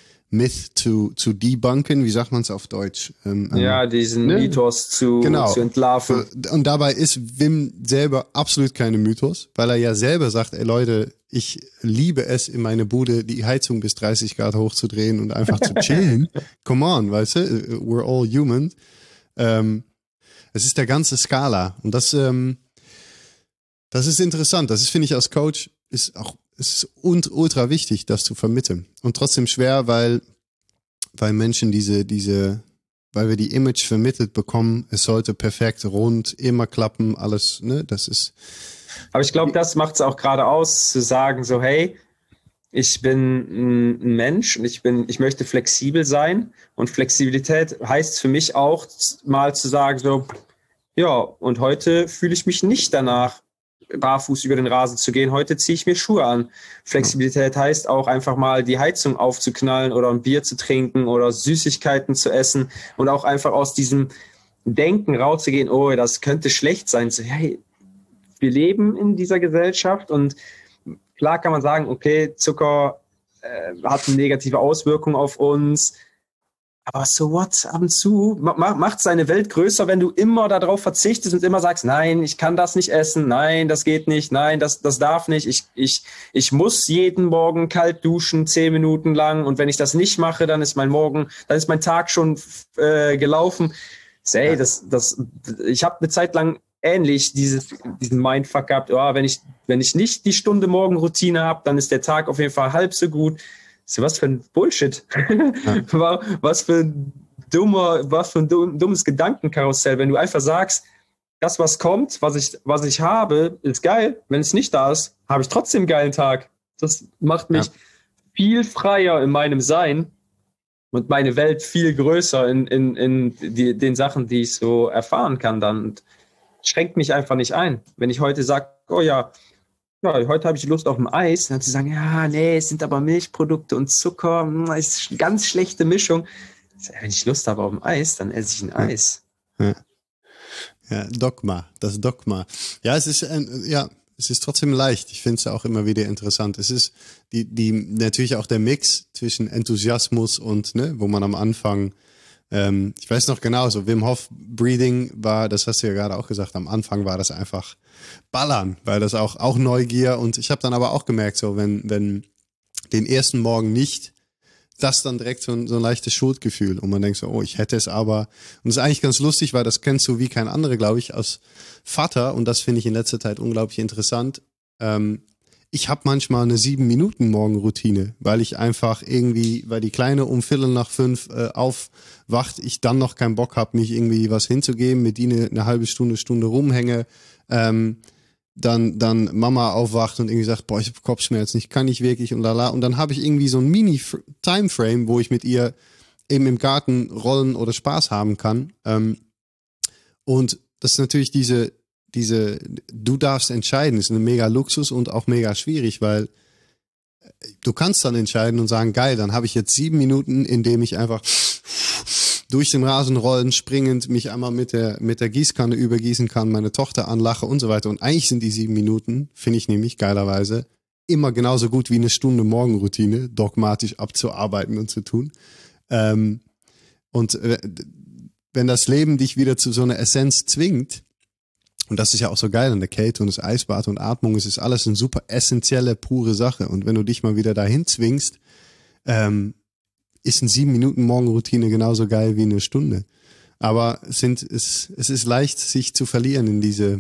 Myth zu, zu debunken, wie sagt man es auf Deutsch? Ähm, ja, diesen ne? Mythos zu, genau. zu entlarven. Und dabei ist Wim selber absolut keine Mythos, weil er ja selber sagt, ey Leute, ich liebe es, in meine Bude die Heizung bis dreißig Grad hochzudrehen und einfach zu chillen. Come on, weißt du, we're all human. Ähm, Es ist der ganze Skala und das, ähm, das ist interessant. Das ist, finde ich, als Coach ist auch ist ultra wichtig, das zu vermitteln und trotzdem schwer, weil weil Menschen diese diese, weil wir die Image vermittelt bekommen, es sollte perfekt rund immer klappen, alles, ne? Das ist. Aber ich glaube, das macht es auch gerade aus, zu sagen so, hey, ich bin ein Mensch und ich bin, ich möchte flexibel sein und Flexibilität heißt für mich auch mal zu sagen so, ja, und heute fühle ich mich nicht danach, barfuß über den Rasen zu gehen. Heute ziehe ich mir Schuhe an. Flexibilität heißt auch einfach mal die Heizung aufzuknallen oder ein Bier zu trinken oder Süßigkeiten zu essen und auch einfach aus diesem Denken rauszugehen, oh, das könnte schlecht sein. So, hey, wir leben in dieser Gesellschaft und klar kann man sagen, okay, Zucker äh, hat eine negative Auswirkung auf uns. Aber so what, ab und zu macht seine Welt größer, wenn du immer darauf verzichtest und immer sagst, nein, ich kann das nicht essen, nein, das geht nicht, nein, das, das darf nicht, ich, ich, ich muss jeden Morgen kalt duschen, zehn Minuten lang, und wenn ich das nicht mache, dann ist mein Morgen, dann ist mein Tag schon äh, gelaufen. Ey, das, das, ich habe eine Zeit lang ähnlich dieses, diesen Mindfuck gehabt, oh, wenn ich, wenn ich nicht die Stunde Morgenroutine habe, dann ist der Tag auf jeden Fall halb so gut. So, was für ein Bullshit. Ja. Was für ein dummer, was für ein dummes Gedankenkarussell, wenn du einfach sagst, das, was kommt, was ich, was ich habe, ist geil. Wenn es nicht da ist, habe ich trotzdem einen geilen Tag. Das macht mich ja. viel freier in meinem Sein und meine Welt viel größer in, in, in die, den Sachen, die ich so erfahren kann dann. Und schränkt mich einfach nicht ein. Wenn ich heute sage, oh ja, ja, heute habe ich Lust auf ein Eis, dann zu sagen, ja, nee, es sind aber Milchprodukte und Zucker, das ist eine ganz schlechte Mischung. Wenn ich Lust habe auf ein Eis, dann esse ich ein Eis. Ja, ja Dogma, das Dogma. Ja, es ist, ein, ja, es ist trotzdem leicht. Ich finde es auch immer wieder interessant. Es ist die, die, natürlich auch der Mix zwischen Enthusiasmus und, ne, wo man am Anfang, ähm, ich weiß noch genau, so Wim Hof Breathing war, das hast du ja gerade auch gesagt, am Anfang war das einfach ballern, weil das auch, auch Neugier, und ich habe dann aber auch gemerkt, so wenn, wenn den ersten Morgen nicht, das dann direkt so ein, so ein leichtes Schuldgefühl und man denkt so, oh, ich hätte es aber, und das ist eigentlich ganz lustig, weil das kennst du wie kein anderer, glaube ich, als Vater, und das finde ich in letzter Zeit unglaublich interessant. Ähm, ich habe manchmal eine sieben Minuten Morgenroutine, weil ich einfach irgendwie, weil die Kleine um Viertel nach fünf äh, aufwacht, ich dann noch keinen Bock habe, mich irgendwie was hinzugeben, mit ihnen eine halbe Stunde, Stunde rumhänge, ähm, dann dann Mama aufwacht und irgendwie sagt, boah, ich habe Kopfschmerzen, ich kann nicht wirklich und lala, und dann habe ich irgendwie so ein Mini-Timeframe, wo ich mit ihr eben im Garten rollen oder Spaß haben kann, ähm, und das ist natürlich diese diese, du darfst entscheiden, ist ein mega Luxus und auch mega schwierig, weil du kannst dann entscheiden und sagen, geil, dann habe ich jetzt sieben Minuten, in dem ich einfach durch den Rasen rollen, springend, mich einmal mit der, mit der Gießkanne übergießen kann, meine Tochter anlache und so weiter. Und eigentlich sind die sieben Minuten, finde ich nämlich geilerweise, immer genauso gut wie eine Stunde Morgenroutine, dogmatisch abzuarbeiten und zu tun. Ähm, und äh, wenn das Leben dich wieder zu so einer Essenz zwingt, und das ist ja auch so geil an der Kälte und das Eisbad und Atmung, es ist alles eine super essentielle, pure Sache. Und wenn du dich mal wieder dahin zwingst, ähm, ist eine sieben Minuten Morgenroutine genauso geil wie eine Stunde. Aber es, sind, es, es ist leicht, sich zu verlieren in diese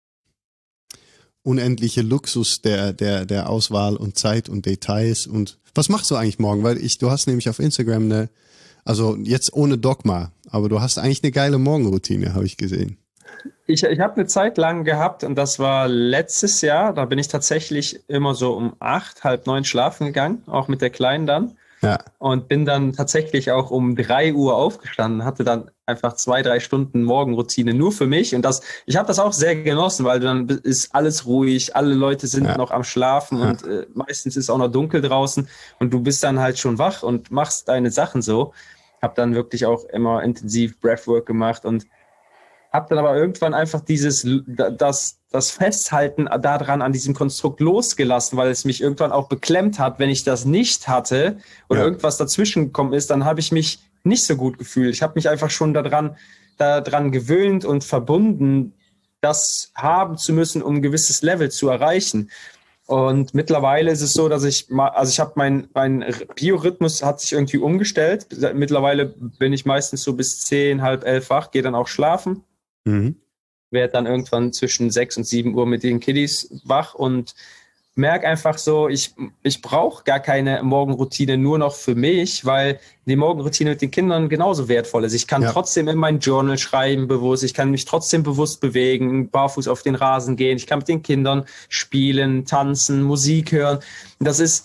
unendliche Luxus der, der, der Auswahl und Zeit und Details. Und was machst du eigentlich morgen? Weil ich, du hast nämlich auf Instagram eine, also jetzt ohne Dogma, aber du hast eigentlich eine geile Morgenroutine, habe ich gesehen. Ich, ich habe eine Zeit lang gehabt, und das war letztes Jahr, da bin ich tatsächlich immer so um acht, halb neun schlafen gegangen, auch mit der Kleinen dann. Ja. Und bin dann tatsächlich auch um drei Uhr aufgestanden, hatte dann einfach zwei, drei Stunden Morgenroutine nur für mich. Und das, ich habe das auch sehr genossen, weil dann ist alles ruhig, alle Leute sind ja. noch am Schlafen ja. und äh, meistens ist auch noch dunkel draußen und du bist dann halt schon wach und machst deine Sachen so. Hab dann wirklich auch immer intensiv Breathwork gemacht und habe dann aber irgendwann einfach dieses, das, das Festhalten daran, an diesem Konstrukt losgelassen, weil es mich irgendwann auch beklemmt hat, wenn ich das nicht hatte oder ja. irgendwas dazwischen gekommen ist, dann habe ich mich nicht so gut gefühlt. Ich habe mich einfach schon daran, daran gewöhnt und verbunden, das haben zu müssen, um ein gewisses Level zu erreichen. Und mittlerweile ist es so, dass ich mal, also ich habe mein, mein Biorhythmus hat sich irgendwie umgestellt. Mittlerweile bin ich meistens so bis zehn, halb elf wach, gehe dann auch schlafen. Mhm. Werde dann irgendwann zwischen sechs und sieben Uhr mit den Kiddies wach und merke einfach so, ich, ich brauche gar keine Morgenroutine nur noch für mich, weil die Morgenroutine mit den Kindern genauso wertvoll ist. Ich kann ja. trotzdem in mein Journal schreiben bewusst, ich kann mich trotzdem bewusst bewegen, barfuß auf den Rasen gehen, ich kann mit den Kindern spielen, tanzen, Musik hören. Das ist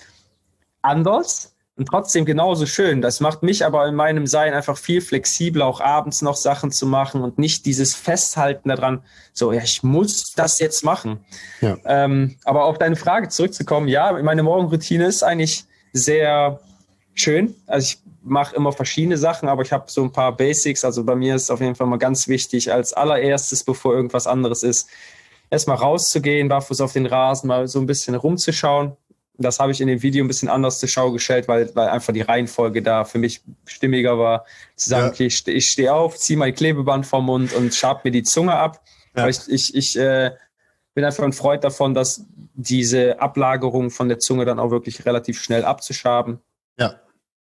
anders und trotzdem genauso schön. Das macht mich aber in meinem Sein einfach viel flexibler, auch abends noch Sachen zu machen und nicht dieses Festhalten daran, so, ja, ich muss das jetzt machen. Ja. Ähm, aber auf deine Frage zurückzukommen, ja, meine Morgenroutine ist eigentlich sehr schön. Also ich mache immer verschiedene Sachen, aber ich habe so ein paar Basics. Also bei mir ist auf jeden Fall mal ganz wichtig, als allererstes, bevor irgendwas anderes ist, erstmal rauszugehen, barfuß auf den Rasen, mal so ein bisschen rumzuschauen. Das habe ich in dem Video ein bisschen anders zur Schau gestellt, weil, weil einfach die Reihenfolge da für mich stimmiger war. Zu sagen, ja. okay, ich, ich stehe auf, ziehe mein Klebeband vom Mund und schab mir die Zunge ab. Ja. Weil ich ich, ich äh, bin einfach ein Freund davon, dass diese Ablagerung von der Zunge dann auch wirklich relativ schnell abzuschaben. Ja.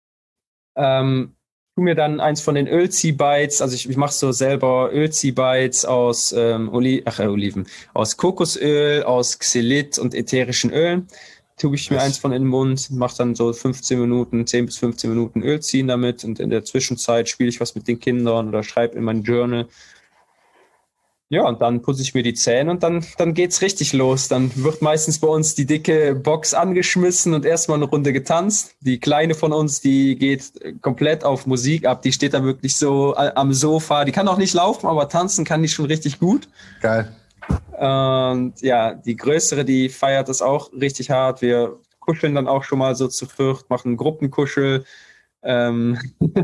Ähm, tu mir dann eins von den Ölziehbites, also ich, ich mache so selber Ölziehbites aus ähm, Oli Ach, äh, Oliven, aus Kokosöl, aus Xylit und ätherischen Ölen. Tue ich mir Was? eins von in den Mund, mache dann so fünfzehn Minuten, zehn bis fünfzehn Minuten Öl ziehen damit und in der Zwischenzeit spiele ich was mit den Kindern oder schreibe in mein Journal. Ja, und dann putze ich mir die Zähne und dann, dann geht's richtig los. Dann wird meistens bei uns die dicke Box angeschmissen und erstmal eine Runde getanzt. Die Kleine von uns, die geht komplett auf Musik ab. Die steht da wirklich so am Sofa. Die kann auch nicht laufen, aber tanzen kann die schon richtig gut. Geil. Und ja, die Größere, die feiert das auch richtig hart. Wir kuscheln dann auch schon mal so zu viert, machen Gruppenkuschel. Ähm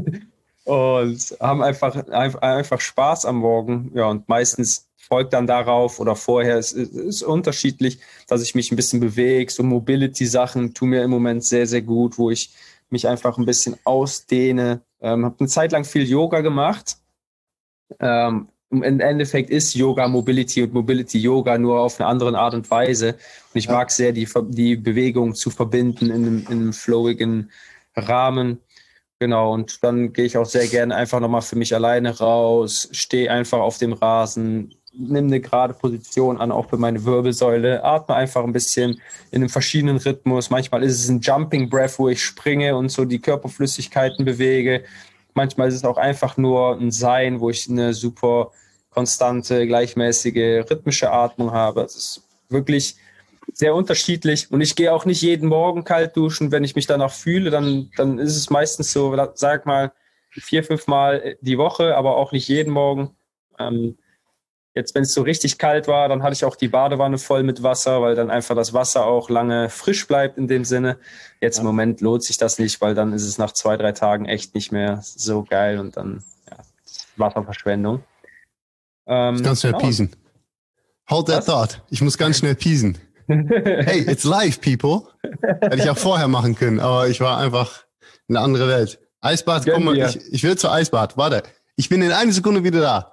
Und haben einfach, einfach Spaß am Morgen. Ja, und meistens folgt dann darauf oder vorher, es ist, ist unterschiedlich, dass ich mich ein bisschen bewege. So Mobility-Sachen tun mir im Moment sehr, sehr gut, wo ich mich einfach ein bisschen ausdehne. Ähm, habe eine Zeit lang viel Yoga gemacht. Ähm, im Endeffekt ist Yoga Mobility und Mobility Yoga nur auf eine andere Art und Weise. Und ich ja. mag sehr, die, die Bewegung zu verbinden in einem, in einem flowigen Rahmen. Genau, und dann gehe ich auch sehr gerne einfach nochmal für mich alleine raus, stehe einfach auf dem Rasen, nimm eine gerade Position an, auch für meine Wirbelsäule, atme einfach ein bisschen in einem verschiedenen Rhythmus. Manchmal ist es ein Jumping Breath, wo ich springe und so die Körperflüssigkeiten bewege. Manchmal ist es auch einfach nur ein Sein, wo ich eine super konstante, gleichmäßige, rhythmische Atmung habe. Es ist wirklich sehr unterschiedlich und ich gehe auch nicht jeden Morgen kalt duschen. Wenn ich mich danach fühle, dann, dann ist es meistens so, sag mal, vier, fünf Mal die Woche, aber auch nicht jeden Morgen. Ähm, jetzt, wenn es so richtig kalt war, dann hatte ich auch die Badewanne voll mit Wasser, weil dann einfach das Wasser auch lange frisch bleibt in dem Sinne. Jetzt ja. im Moment lohnt sich das nicht, weil dann ist es nach zwei, drei Tagen echt nicht mehr so geil und dann ja, Wasserverschwendung. Ähm, ich muss ganz schnell genau. piesen. Hold that Was? thought. Ich muss ganz schnell piesen. Hey, it's live, people. Hätte ich auch vorher machen können, aber ich war einfach in eine andere Welt. Eisbad, komm mal, ich, ich will zur Eisbad. Warte, ich bin in einer Sekunde wieder da.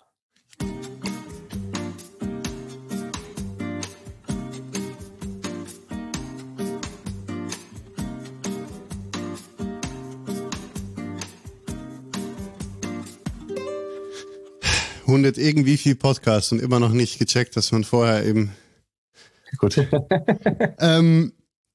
hundert irgendwie viel Podcasts und immer noch nicht gecheckt, dass man vorher eben Gut. ähm,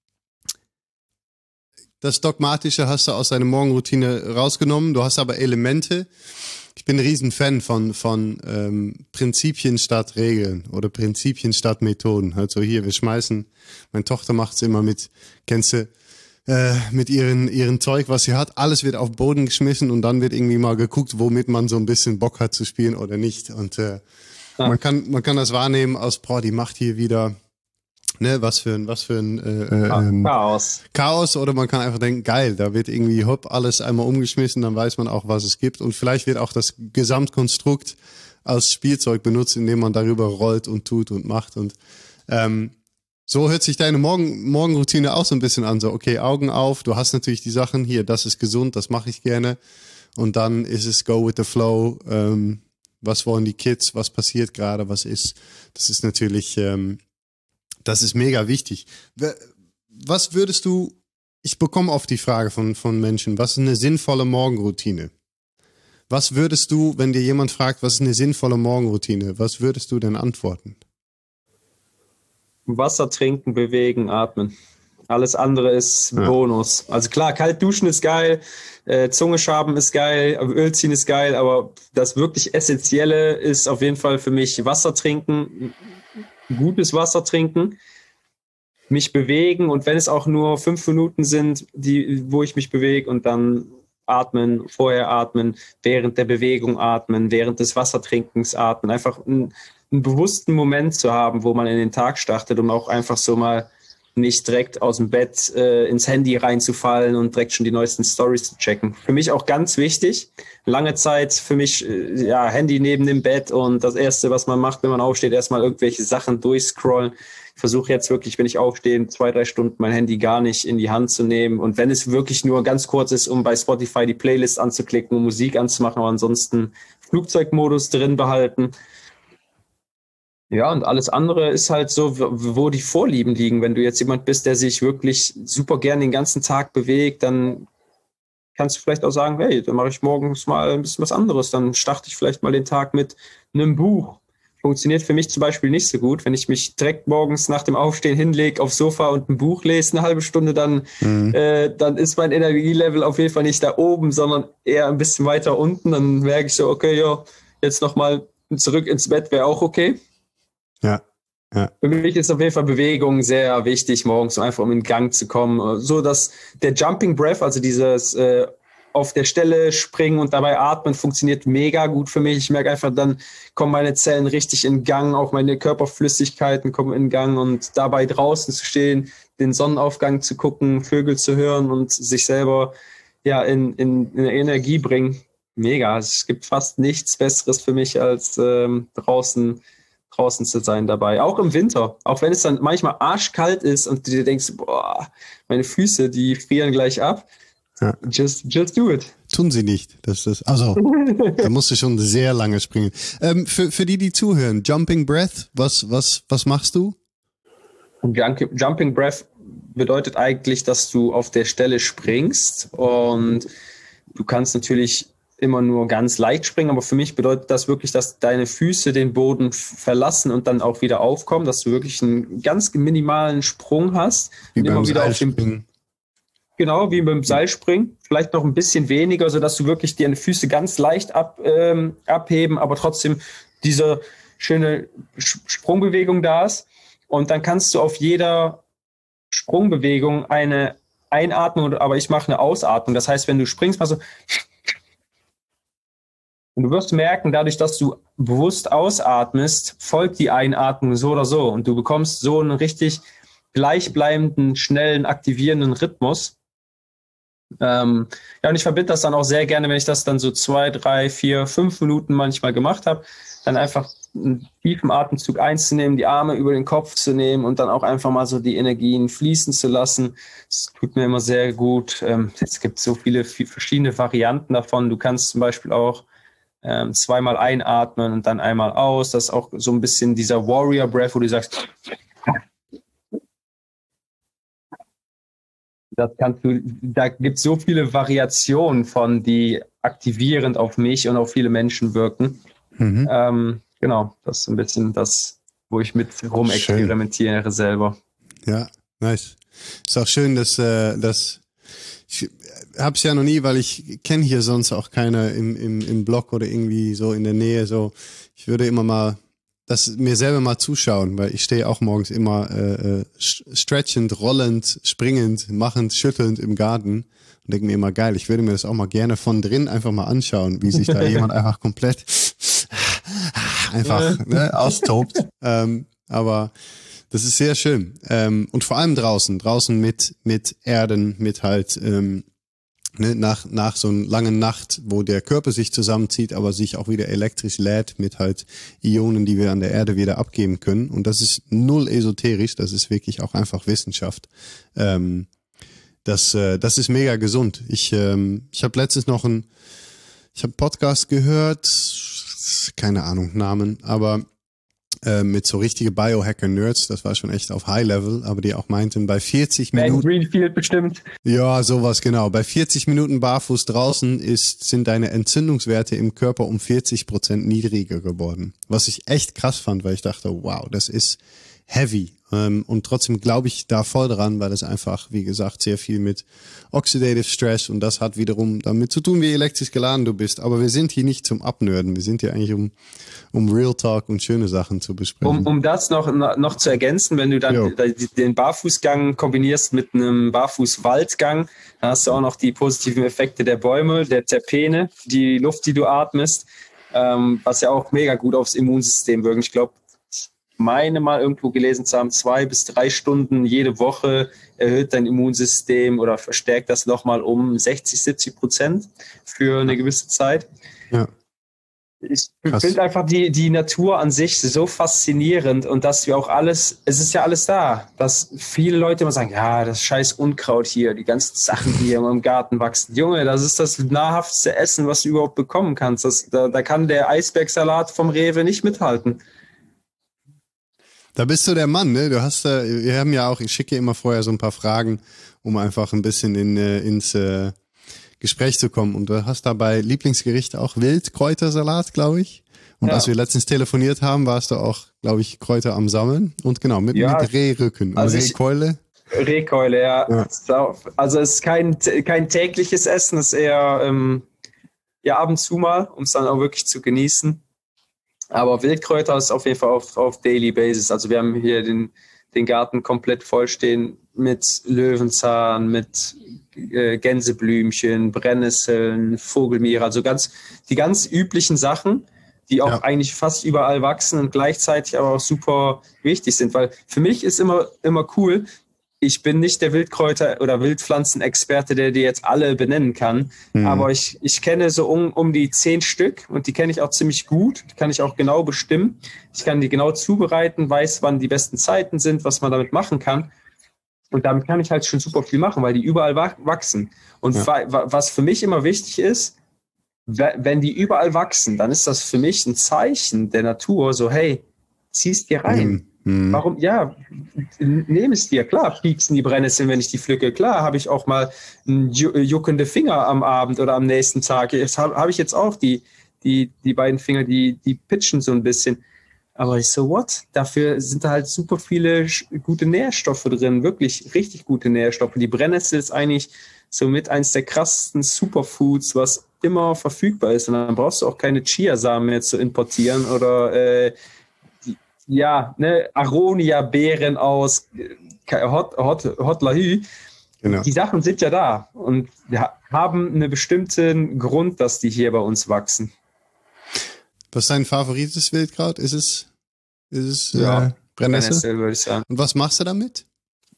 das Dogmatische hast du aus deiner Morgenroutine rausgenommen. Du hast aber Elemente. Ich bin ein Riesenfan von, von ähm, Prinzipien statt Regeln oder Prinzipien statt Methoden. Also hier, wir schmeißen, meine Tochter macht es immer mit, kennst du, äh, mit ihren, ihren Zeug, was sie hat. Alles wird auf den Boden geschmissen und dann wird irgendwie mal geguckt, womit man so ein bisschen Bock hat zu spielen oder nicht. Und äh, ah. man kann, man kann das wahrnehmen aus, boah, die macht hier wieder Ne, was für ein, was für ein äh, ähm, Chaos. Chaos, oder man kann einfach denken, geil, da wird irgendwie hopp alles einmal umgeschmissen, dann weiß man auch, was es gibt und vielleicht wird auch das Gesamtkonstrukt als Spielzeug benutzt, indem man darüber rollt und tut und macht und ähm, so hört sich deine Morgen, Morgenroutine auch so ein bisschen an, so okay, Augen auf, du hast natürlich die Sachen hier, das ist gesund, das mache ich gerne und dann ist es go with the flow, ähm, was wollen die Kids, was passiert gerade, was ist, das ist natürlich ähm, das ist mega wichtig. Was würdest du, ich bekomme oft die Frage von, von Menschen, was ist eine sinnvolle Morgenroutine? Was würdest du, wenn dir jemand fragt, was ist eine sinnvolle Morgenroutine, was würdest du denn antworten? Wasser trinken, bewegen, atmen. Alles andere ist ja. Bonus. Also klar, kalt duschen ist geil, äh, Zunge schaben ist geil, Öl ziehen ist geil, aber das wirklich Essentielle ist auf jeden Fall für mich Wasser trinken, gutes Wasser trinken, mich bewegen und wenn es auch nur fünf Minuten sind, die, wo ich mich bewege und dann atmen, vorher atmen, während der Bewegung atmen, während des Wassertrinkens atmen, einfach einen, einen bewussten Moment zu haben, wo man in den Tag startet und auch einfach so mal nicht direkt aus dem Bett äh, ins Handy reinzufallen und direkt schon die neuesten Stories zu checken. Für mich auch ganz wichtig. Lange Zeit für mich, äh, ja, Handy neben dem Bett und das Erste, was man macht, wenn man aufsteht, erstmal irgendwelche Sachen durchscrollen. Ich versuche jetzt wirklich, wenn ich aufstehe, zwei, drei Stunden mein Handy gar nicht in die Hand zu nehmen. Und wenn es wirklich nur ganz kurz ist, um bei Spotify die Playlist anzuklicken, um Musik anzumachen, aber ansonsten Flugzeugmodus drin behalten. Ja, und alles andere ist halt so, wo die Vorlieben liegen. Wenn du jetzt jemand bist, der sich wirklich super gern den ganzen Tag bewegt, dann kannst du vielleicht auch sagen, hey, dann mache ich morgens mal ein bisschen was anderes. Dann starte ich vielleicht mal den Tag mit einem Buch. Funktioniert für mich zum Beispiel nicht so gut. Wenn ich mich direkt morgens nach dem Aufstehen hinlege aufs Sofa und ein Buch lese, eine halbe Stunde, dann, mhm. äh, dann ist mein Energielevel auf jeden Fall nicht da oben, sondern eher ein bisschen weiter unten. Dann merke ich so, okay, ja, jetzt nochmal zurück ins Bett wäre auch okay. Ja. Ja. Für mich ist auf jeden Fall Bewegung sehr wichtig morgens, um einfach um in Gang zu kommen. So dass der Jumping Breath, also dieses äh, auf der Stelle springen und dabei atmen, funktioniert mega gut für mich. Ich merke einfach, dann kommen meine Zellen richtig in Gang, auch meine Körperflüssigkeiten kommen in Gang und dabei draußen zu stehen, den Sonnenaufgang zu gucken, Vögel zu hören und sich selber ja in, in, in Energie bringen. Mega. Es gibt fast nichts Besseres für mich als ähm, draußen draußen zu sein dabei, auch im Winter, auch wenn es dann manchmal arschkalt ist und du dir denkst, boah, meine Füße, die frieren gleich ab. Ja. Just, just do it. Tun sie nicht. Das ist, also, da musst du schon sehr lange springen. Ähm, für, für die, die zuhören, Jumping Breath, was, was, was machst du? Jumping Breath bedeutet eigentlich, dass du auf der Stelle springst und du kannst natürlich immer nur ganz leicht springen, aber für mich bedeutet das wirklich, dass deine Füße den Boden verlassen und dann auch wieder aufkommen, dass du wirklich einen ganz minimalen Sprung hast. Wie und beim immer wieder auf dem Seilspringen. Genau, wie beim Seilspringen. Vielleicht noch ein bisschen weniger, sodass du wirklich deine Füße ganz leicht ab, ähm, abheben, aber trotzdem diese schöne Sprungbewegung da ist. Und dann kannst du auf jeder Sprungbewegung eine Einatmung, aber ich mache eine Ausatmung. Das heißt, wenn du springst, machst du und du wirst merken, dadurch, dass du bewusst ausatmest, folgt die Einatmung so oder so. Und du bekommst so einen richtig gleichbleibenden, schnellen, aktivierenden Rhythmus. Ähm, ja, und ich verbinde das dann auch sehr gerne, wenn ich das dann so zwei, drei, vier, fünf Minuten manchmal gemacht habe, dann einfach einen tiefen Atemzug einzunehmen, die Arme über den Kopf zu nehmen und dann auch einfach mal so die Energien fließen zu lassen. Das tut mir immer sehr gut. Ähm, es gibt so viele verschiedene Varianten davon. Du kannst zum Beispiel auch Ähm, zweimal einatmen und dann einmal aus. Das ist auch so ein bisschen dieser Warrior Breath, wo du sagst, das kannst du, da gibt es so viele Variationen von, die aktivierend auf mich und auf viele Menschen wirken. Mhm. Ähm, genau, das ist ein bisschen das, wo ich mit rumexperimentiere selber. Ja, nice. Ist auch schön, dass, äh, dass ich hab's ja noch nie, weil ich kenne hier sonst auch keiner im, im, im Blog oder irgendwie so in der Nähe. So, ich würde immer mal das mir selber mal zuschauen, weil ich stehe auch morgens immer äh, stretchend, rollend, springend, machend, schüttelnd im Garten und denke mir immer, geil, ich würde mir das auch mal gerne von drin einfach mal anschauen, wie sich da jemand einfach komplett einfach ne, austobt. Ähm, aber das ist sehr schön. Ähm, und vor allem draußen, draußen mit mit Erden, mit halt ähm, ne, nach nach so einer langen Nacht, wo der Körper sich zusammenzieht, aber sich auch wieder elektrisch lädt mit halt Ionen, die wir an der Erde wieder abgeben können. Und das ist null esoterisch, das ist wirklich auch einfach Wissenschaft. Ähm, das äh, das ist mega gesund. Ich ähm, ich habe letztens noch ein ich habe Podcast gehört, keine Ahnung Namen, aber mit so richtige Biohacker-Nerds, das war schon echt auf High-Level, aber die auch meinten, bei vierzig Minuten... Greenfield bestimmt. Ja, sowas, genau. Bei vierzig Minuten barfuß draußen ist, sind deine Entzündungswerte im Körper um vierzig Prozent niedriger geworden. Was ich echt krass fand, weil ich dachte, wow, das ist heavy. Und trotzdem glaube ich da voll dran, weil das einfach, wie gesagt, sehr viel mit Oxidative Stress und das hat wiederum damit zu tun, wie elektrisch geladen du bist. Aber wir sind hier nicht zum Abnörden. Wir sind hier eigentlich, um, um Real Talk und schöne Sachen zu besprechen. Um, um das noch, noch zu ergänzen, wenn du dann jo. den Barfußgang kombinierst mit einem Barfußwaldgang, dann hast du auch noch die positiven Effekte der Bäume, der Terpene, die Luft, die du atmest, ähm, was ja auch mega gut aufs Immunsystem wirkt. Ich glaube, meine mal irgendwo gelesen zu haben, zwei bis drei Stunden jede Woche erhöht dein Immunsystem oder verstärkt das nochmal um sechzig, siebzig Prozent für eine gewisse Zeit. Ja. Ich finde einfach die, die Natur an sich so faszinierend und dass wir auch alles, es ist ja alles da, dass viele Leute immer sagen, ja, das scheiß Unkraut hier, die ganzen Sachen, die hier im Garten wachsen. Junge, das ist das nahrhafteste Essen, was du überhaupt bekommen kannst. Das, da, da kann der Eisbergsalat vom Rewe nicht mithalten. Da bist du der Mann, ne? Du hast da, wir haben ja auch, ich schicke immer vorher so ein paar Fragen, um einfach ein bisschen in, ins äh, Gespräch zu kommen. Und du hast dabei Lieblingsgerichte auch Wildkräutersalat, glaube ich. Und ja. Als wir letztens telefoniert haben, warst du auch, glaube ich, Kräuter am Sammeln. Und genau, mit, ja, mit Rehrücken und also Rehkeule. Rehkeule, ja. ja. Also es ist kein, kein tägliches Essen, es ist eher ähm, ja, ab und zu mal, um es dann auch wirklich zu genießen. Aber Wildkräuter ist auf jeden Fall auf, auf Daily Basis. Also wir haben hier den, den Garten komplett vollstehen mit Löwenzahn, mit äh, Gänseblümchen, Brennnesseln, Vogelmiere. Also ganz, die ganz üblichen Sachen, die auch ja. eigentlich fast überall wachsen und gleichzeitig aber auch super wichtig sind. Weil für mich ist immer, immer cool, ich bin nicht der Wildkräuter- oder Wildpflanzenexperte, der die jetzt alle benennen kann, mhm. aber ich, ich kenne so um, um die zehn Stück und die kenne ich auch ziemlich gut, die kann ich auch genau bestimmen. Ich kann die genau zubereiten, weiß, wann die besten Zeiten sind, was man damit machen kann. Und damit kann ich halt schon super viel machen, weil die überall wachsen. Und ja. was für mich immer wichtig ist, wenn die überall wachsen, dann ist das für mich ein Zeichen der Natur, so hey, zieh's dir rein. Mhm. Hm. Warum? Ja, nehme es dir. Klar, pieksen die Brennnesseln, wenn ich die pflücke. Klar, habe ich auch mal juckende Finger am Abend oder am nächsten Tag. Jetzt habe hab ich jetzt auch die, die, die beiden Finger, die, die pitchen so ein bisschen. Aber ich so, what? Dafür sind da halt super viele gute Nährstoffe drin. Wirklich richtig gute Nährstoffe. Die Brennnessel ist eigentlich somit eins der krassesten Superfoods, was immer verfügbar ist. Und dann brauchst du auch keine Chiasamen mehr zu importieren oder äh, ja, ne, Aronia-Beeren aus Hot, Hot, Hotlahü. Genau. Die Sachen sind ja da und wir haben einen bestimmten Grund, dass die hier bei uns wachsen. Was ist dein favorites Wildkraut? Ist es, ist es ja, äh, Brennnessel? Brennnessel, würde ich sagen. Und was machst du damit?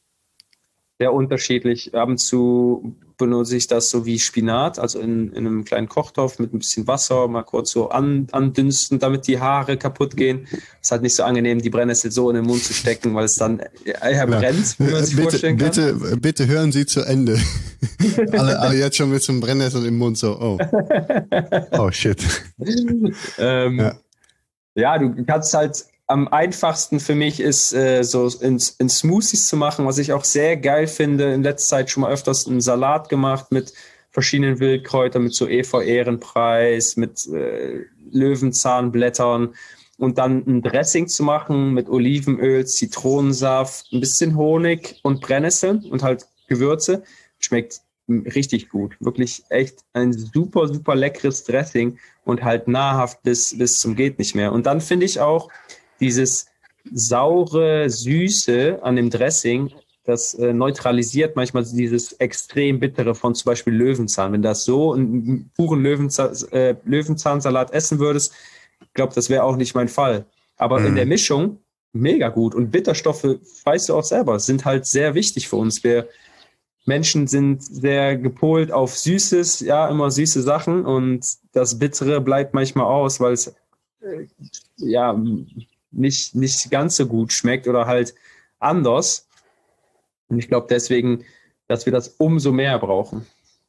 Sehr unterschiedlich. Ab und zu benutze ich das so wie Spinat, also in, in einem kleinen Kochtopf mit ein bisschen Wasser, mal kurz so an, andünsten, damit die Haare kaputt gehen. Es ist halt nicht so angenehm, die Brennnessel so in den Mund zu stecken, weil es dann eher brennt, wie man sich bitte, vorstellen kann. Bitte, bitte hören Sie zu Ende. alle, alle jetzt schon mit so einem Brennnessel im Mund so, oh. Oh, shit. ähm, ja. ja, du kannst halt am einfachsten für mich ist, äh, so in, in Smoothies zu machen, was ich auch sehr geil finde. In letzter Zeit schon mal öfters einen Salat gemacht mit verschiedenen Wildkräutern, mit so Efeu-Ehrenpreis, mit äh, Löwenzahnblättern und dann ein Dressing zu machen mit Olivenöl, Zitronensaft, ein bisschen Honig und Brennnessel und halt Gewürze. Schmeckt richtig gut. Wirklich echt ein super, super leckeres Dressing und halt nahrhaft bis, bis zum geht nicht mehr. Und dann finde ich auch, dieses saure, süße an dem Dressing, das äh, neutralisiert manchmal dieses extrem bittere von zum Beispiel Löwenzahn. Wenn du das so einen puren Löwenzahn, äh, Löwenzahnsalat essen würdest, ich glaube, das wäre auch nicht mein Fall. Aber mhm. in der Mischung mega gut. Und Bitterstoffe, weißt du auch selber, sind halt sehr wichtig für uns. Wir Menschen sind sehr gepolt auf Süßes, ja, immer süße Sachen. Und das Bittere bleibt manchmal aus, weil es äh, ja nicht, nicht ganz so gut schmeckt oder halt anders. Und ich glaube deswegen, dass wir das umso mehr brauchen.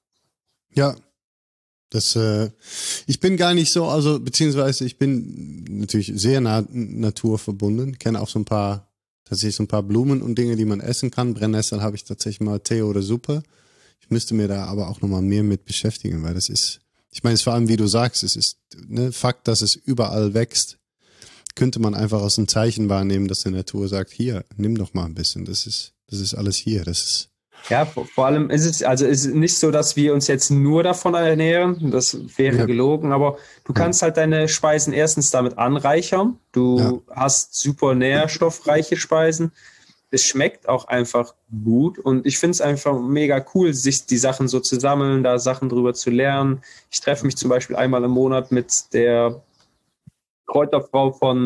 Ja, das, äh, ich bin gar nicht so, also beziehungsweise ich bin natürlich sehr nah naturverbunden, kenne auch so ein paar, tatsächlich so ein paar Blumen und Dinge, die man essen kann. Brennnessel habe ich tatsächlich mal Tee oder Suppe. Ich müsste mir da aber auch nochmal mehr mit beschäftigen, weil das ist, ich meine, es ist vor allem, wie du sagst, es ist ne, Fakt, dass es überall wächst. Könnte man einfach aus einem Zeichen wahrnehmen, dass die Natur sagt, hier, nimm doch mal ein bisschen, das ist, das ist alles hier, das ist. Ja, vor, vor allem ist es, also ist es nicht so, dass wir uns jetzt nur davon ernähren, das wäre ja. gelogen, aber du kannst ja. halt deine Speisen erstens damit anreichern, du ja. hast super nährstoffreiche Speisen, es schmeckt auch einfach gut und ich finde es einfach mega cool, sich die Sachen so zu sammeln, da Sachen drüber zu lernen. Ich treffe mich zum Beispiel einmal im Monat mit der Kräuterfrau von,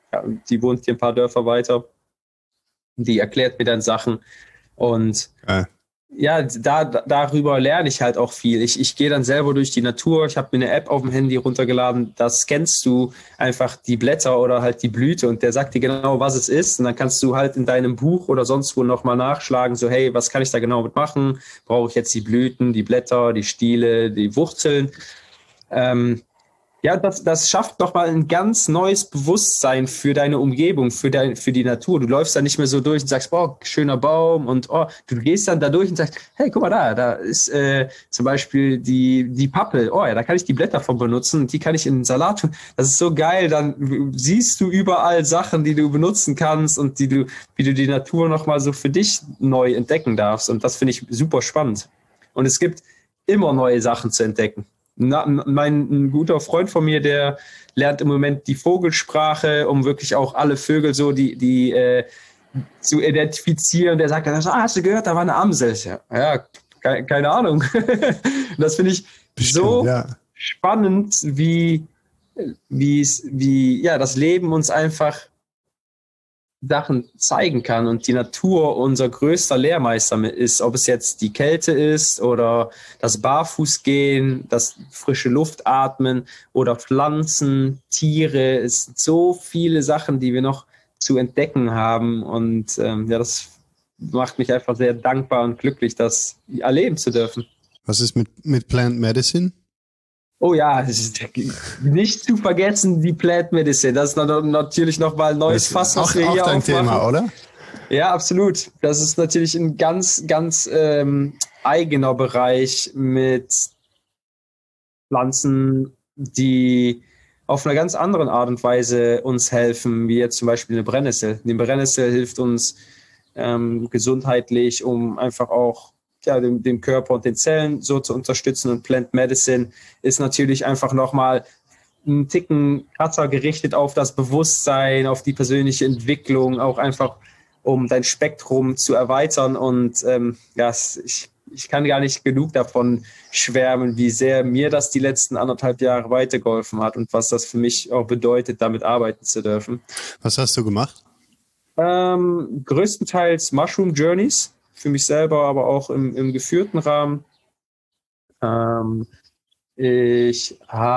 ja, die wohnt hier ein paar Dörfer weiter. Die erklärt mir dann Sachen und Geil. ja, da, darüber lerne ich halt auch viel. Ich, ich gehe dann selber durch die Natur. Ich habe mir eine App auf dem Handy runtergeladen. Da scannst du einfach die Blätter oder halt die Blüte und der sagt dir genau, was es ist. Und dann kannst du halt in deinem Buch oder sonst wo nochmal nachschlagen, so hey, was kann ich da genau mitmachen? Brauche ich jetzt die Blüten, die Blätter, die Stiele, die Wurzeln? Ähm, Ja, das, das schafft nochmal ein ganz neues Bewusstsein für deine Umgebung, für, dein, für die Natur. Du läufst da nicht mehr so durch und sagst, boah, schöner Baum und oh, du gehst dann da durch und sagst, hey, guck mal da, da ist äh, zum Beispiel die, die Pappel. Oh ja, da kann ich die Blätter von benutzen und die kann ich in den Salat tun. Das ist so geil, dann siehst du überall Sachen, die du benutzen kannst und die du, wie du die Natur nochmal so für dich neu entdecken darfst. Und das finde ich super spannend. Und es gibt immer neue Sachen zu entdecken. Na, mein ein guter Freund von mir, der lernt im Moment die Vogelsprache, um wirklich auch alle Vögel so die, die äh, zu identifizieren. Der sagt dann, ah, hast du gehört, da war eine Amsel. Ja, ja keine, keine Ahnung. Das finde ich Bestimmt, so ja. spannend, wie, wie, wie ja, das Leben uns einfach Sachen zeigen kann und die Natur unser größter Lehrmeister ist, ob es jetzt die Kälte ist oder das Barfußgehen, das frische Luft atmen oder Pflanzen, Tiere. Es sind so viele Sachen, die wir noch zu entdecken haben und ähm, ja, das macht mich einfach sehr dankbar und glücklich, das erleben zu dürfen. Was ist mit, mit Plant Medicine? Oh ja, nicht zu vergessen, die Plant Medicine. Das ist natürlich nochmal ein neues Fass, was auch, wir auch hier dein aufmachen. Thema, oder? Ja, absolut. Das ist natürlich ein ganz, ganz ähm, eigener Bereich mit Pflanzen, die auf einer ganz anderen Art und Weise uns helfen, wie jetzt zum Beispiel eine Brennnessel. Die Brennnessel hilft uns ähm, gesundheitlich, um einfach auch ja, dem, dem Körper und den Zellen so zu unterstützen. Und Plant Medicine ist natürlich einfach nochmal einen Ticken krasser gerichtet auf das Bewusstsein, auf die persönliche Entwicklung, auch einfach um dein Spektrum zu erweitern. Und ähm, ja, ich, ich kann gar nicht genug davon schwärmen, wie sehr mir das die letzten anderthalb Jahre weitergeholfen hat und was das für mich auch bedeutet, damit arbeiten zu dürfen. Was hast du gemacht? Ähm, größtenteils Mushroom Journeys, für mich selber, aber auch im, im geführten Rahmen. Ähm, ich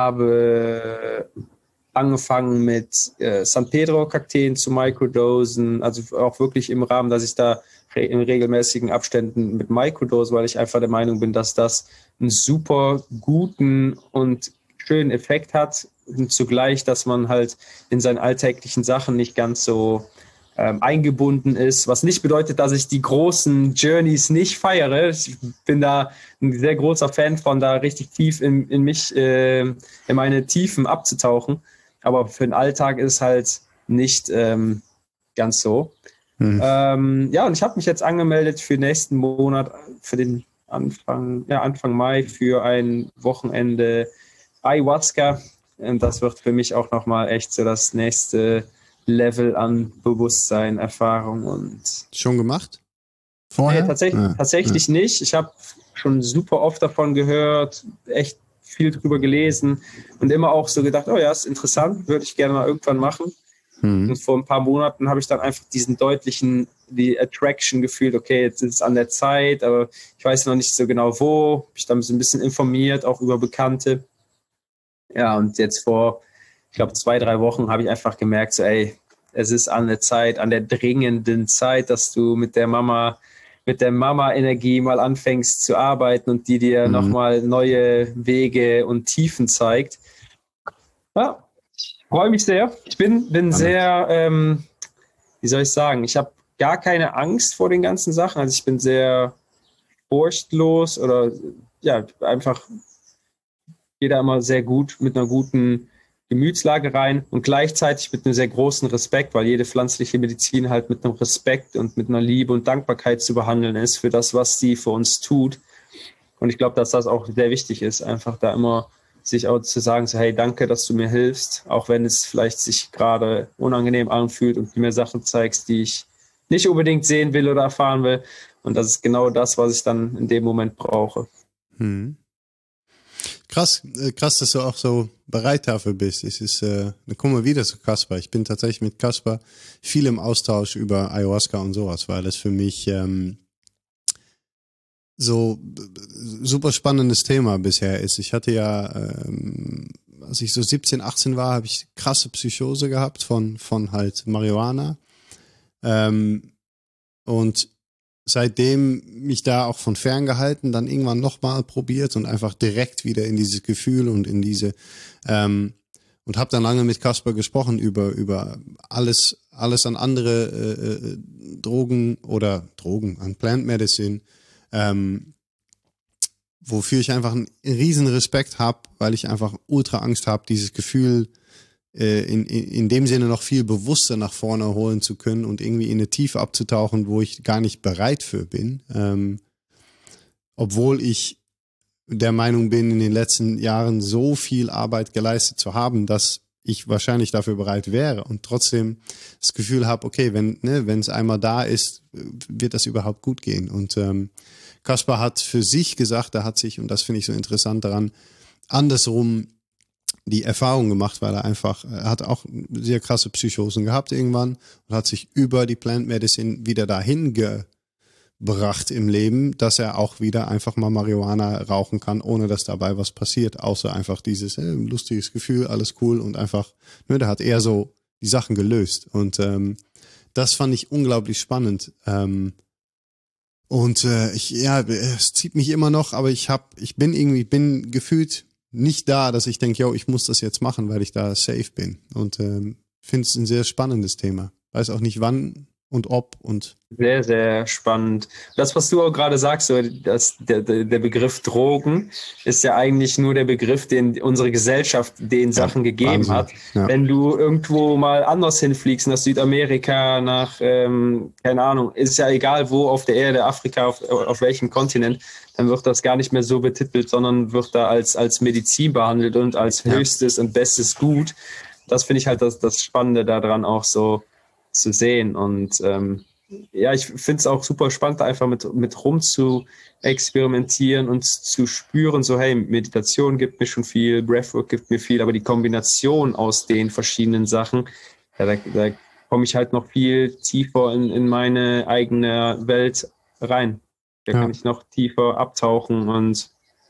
habe angefangen mit äh, San Pedro-Kakteen zu Microdosen, also auch wirklich im Rahmen, dass ich da re- in regelmäßigen Abständen mit Microdosen, weil ich einfach der Meinung bin, dass das einen super guten und schönen Effekt hat und zugleich, dass man halt in seinen alltäglichen Sachen nicht ganz so ähm, eingebunden ist, was nicht bedeutet, dass ich die großen Journeys nicht feiere. Ich bin da ein sehr großer Fan von, da richtig tief in, in mich, äh, in meine Tiefen abzutauchen. Aber für den Alltag ist halt nicht ähm, ganz so. Hm. Ähm, ja, und ich habe mich jetzt angemeldet für nächsten Monat, für den Anfang, ja, Anfang Mai für ein Wochenende Ayahuasca. Und das wird für mich auch nochmal echt so das nächste Level an Bewusstsein, Erfahrung und... Schon gemacht? Vorher? Nee, tatsächlich, ja. tatsächlich ja. nicht. Ich habe schon super oft davon gehört, echt viel drüber gelesen und immer auch so gedacht, oh ja, ist interessant, würde ich gerne mal irgendwann machen. Mhm. Und vor ein paar Monaten habe ich dann einfach diesen deutlichen, die Attraction gefühlt, okay, jetzt ist es an der Zeit, aber ich weiß noch nicht so genau wo. Habe ich dann so ein bisschen informiert, auch über Bekannte. Ja, und jetzt vor, ich glaube, zwei, drei Wochen habe ich einfach gemerkt, so ey, es ist an der Zeit, an der dringenden Zeit, dass du mit der Mama mit der Mama-Energie mal anfängst zu arbeiten und die dir mhm. nochmal neue Wege und Tiefen zeigt. Ja, ich freue mich sehr. Ich bin, bin sehr, ähm, wie soll ich sagen, ich habe gar keine Angst vor den ganzen Sachen. Also ich bin sehr furchtlos oder ja, einfach jeder immer sehr gut mit einer guten Gemütslage rein und gleichzeitig mit einem sehr großen Respekt, weil jede pflanzliche Medizin halt mit einem Respekt und mit einer Liebe und Dankbarkeit zu behandeln ist für das, was sie für uns tut. Und ich glaube, dass das auch sehr wichtig ist, einfach da immer sich auch zu sagen, so, hey, danke, dass du mir hilfst, auch wenn es vielleicht sich gerade unangenehm anfühlt und du mir Sachen zeigst, die ich nicht unbedingt sehen will oder erfahren will. Und das ist genau das, was ich dann in dem Moment brauche. Hm. Krass, äh, krass, dass du auch so bereit dafür bist. Es ist, äh, dann kommen wir wieder zu Kaspar. Ich bin tatsächlich mit Kaspar viel im Austausch über Ayahuasca und sowas, weil das für mich ähm, so super spannendes Thema bisher ist. Ich hatte ja, ähm, als ich so siebzehn, achtzehn war, habe ich krasse Psychose gehabt von von halt Marihuana. Ähm, und seitdem mich da auch von ferngehalten, dann irgendwann nochmal probiert und einfach direkt wieder in dieses Gefühl und in diese ähm, und habe dann lange mit Kaspar gesprochen über über alles alles an andere äh, Drogen oder Drogen an Plant Medicine, ähm, wofür ich einfach einen riesen Respekt habe, weil ich einfach ultra Angst habe, dieses Gefühl In, in, in dem Sinne noch viel bewusster nach vorne holen zu können und irgendwie in eine Tiefe abzutauchen, wo ich gar nicht bereit für bin. Ähm, obwohl ich der Meinung bin, in den letzten Jahren so viel Arbeit geleistet zu haben, dass ich wahrscheinlich dafür bereit wäre und trotzdem das Gefühl habe, okay, wenn ne, wenn es einmal da ist, wird das überhaupt gut gehen. Und ähm, Kaspar hat für sich gesagt, er hat sich, und das finde ich so interessant daran, andersrum die Erfahrung gemacht, weil er einfach, er hat auch sehr krasse Psychosen gehabt irgendwann und hat sich über die Plant Medicine wieder dahin gebracht im Leben, dass er auch wieder einfach mal Marihuana rauchen kann, ohne dass dabei was passiert, außer einfach dieses äh, lustiges Gefühl, alles cool und einfach, ne, der hat eher so die Sachen gelöst und ähm, das fand ich unglaublich spannend. Ähm, und äh, ich, ja, es zieht mich immer noch, aber ich hab, ich bin irgendwie, bin gefühlt nicht da, dass ich denke, yo, ich muss das jetzt machen, weil ich da safe bin. Und ähm, finde es ein sehr spannendes Thema. Weiß auch nicht wann und ob und. Sehr, sehr spannend. Das, was du auch gerade sagst, so, das, der, der Begriff Drogen ist ja eigentlich nur der Begriff, den unsere Gesellschaft den Sachen ja, gegeben Wahnsinn. hat. Ja. Wenn du irgendwo mal anders hinfliegst, nach Südamerika, nach, ähm, keine Ahnung, ist ja egal wo auf der Erde, Afrika, auf, auf welchem Kontinent, dann wird das gar nicht mehr so betitelt, sondern wird da als, als Medizin behandelt und als höchstes ja. und bestes Gut. Das finde ich halt das, das Spannende daran auch so zu sehen. Und ähm, ja, ich finde es auch super spannend, einfach mit, mit rum zu experimentieren und zu spüren, so hey, Meditation gibt mir schon viel, Breathwork gibt mir viel, aber die Kombination aus den verschiedenen Sachen, ja, da, da komme ich halt noch viel tiefer in, in meine eigene Welt rein. Da ja. kann ich noch tiefer abtauchen und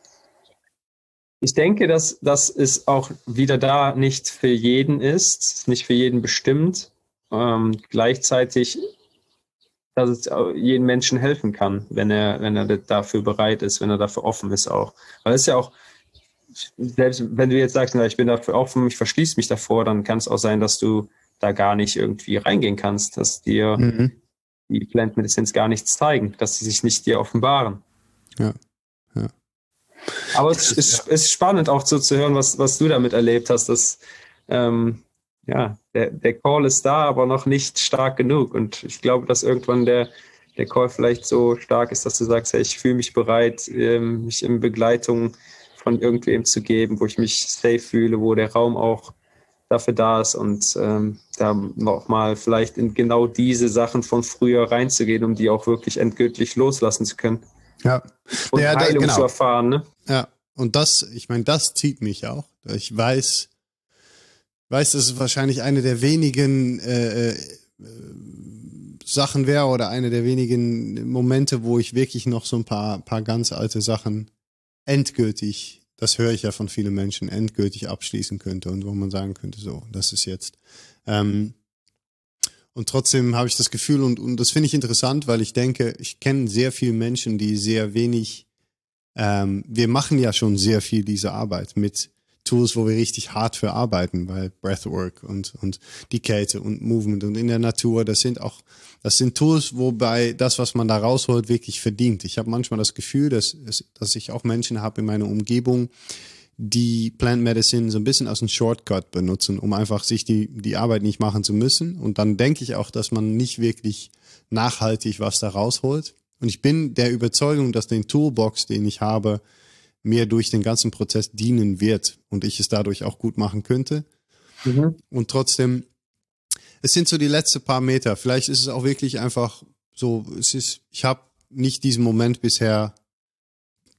ich denke, dass, dass es auch wieder da nicht für jeden ist, nicht für jeden bestimmt. Ähm, gleichzeitig, dass es jedem Menschen helfen kann, wenn er, wenn er dafür bereit ist, wenn er dafür offen ist auch. Weil es ja auch, selbst wenn du jetzt sagst, na, ich bin dafür offen, ich verschließe mich davor, dann kann es auch sein, dass du da gar nicht irgendwie reingehen kannst, dass dir mhm. die Plant Medicines gar nichts zeigen, dass sie sich nicht dir offenbaren. Ja, ja. Aber es ist, ist spannend auch so zu hören, was, was du damit erlebt hast, dass ähm, ja, der, der Call ist da, aber noch nicht stark genug. Und ich glaube, dass irgendwann der, der Call vielleicht so stark ist, dass du sagst, hey, ich fühle mich bereit, ähm, mich in Begleitung von irgendwem zu geben, wo ich mich safe fühle, wo der Raum auch dafür da ist und ähm, da noch mal vielleicht in genau diese Sachen von früher reinzugehen, um die auch wirklich endgültig loslassen zu können. Ja. Und ja, Heilung da, genau. zu erfahren, ne? Ja, und das, ich meine, das zieht mich auch. Ich weiß, weiß, dass es wahrscheinlich eine der wenigen äh, äh, Sachen wäre oder eine der wenigen Momente, wo ich wirklich noch so ein paar, paar ganz alte Sachen endgültig, das höre ich ja von vielen Menschen, endgültig abschließen könnte und wo man sagen könnte, so, das ist jetzt. Ähm, und trotzdem habe ich das Gefühl, und, und das finde ich interessant, weil ich denke, ich kenne sehr viele Menschen, die sehr wenig, ähm, wir machen ja schon sehr viel diese Arbeit mit Tools, wo wir richtig hart für arbeiten, weil Breathwork und, und die Kälte und Movement und in der Natur, das sind auch, das sind Tools, wobei das, was man da rausholt, wirklich verdient. Ich habe manchmal das Gefühl, dass, dass ich auch Menschen habe in meiner Umgebung, die Plant Medicine so ein bisschen als einen Shortcut benutzen, um einfach sich die, die Arbeit nicht machen zu müssen. Und dann denke ich auch, dass man nicht wirklich nachhaltig was da rausholt. Und ich bin der Überzeugung, dass den Toolbox, den ich habe, mir durch den ganzen Prozess dienen wird und ich es dadurch auch gut machen könnte. Mhm. Und trotzdem, es sind so die letzten paar Meter. Vielleicht ist es auch wirklich einfach so, es ist, ich habe nicht diesen Moment bisher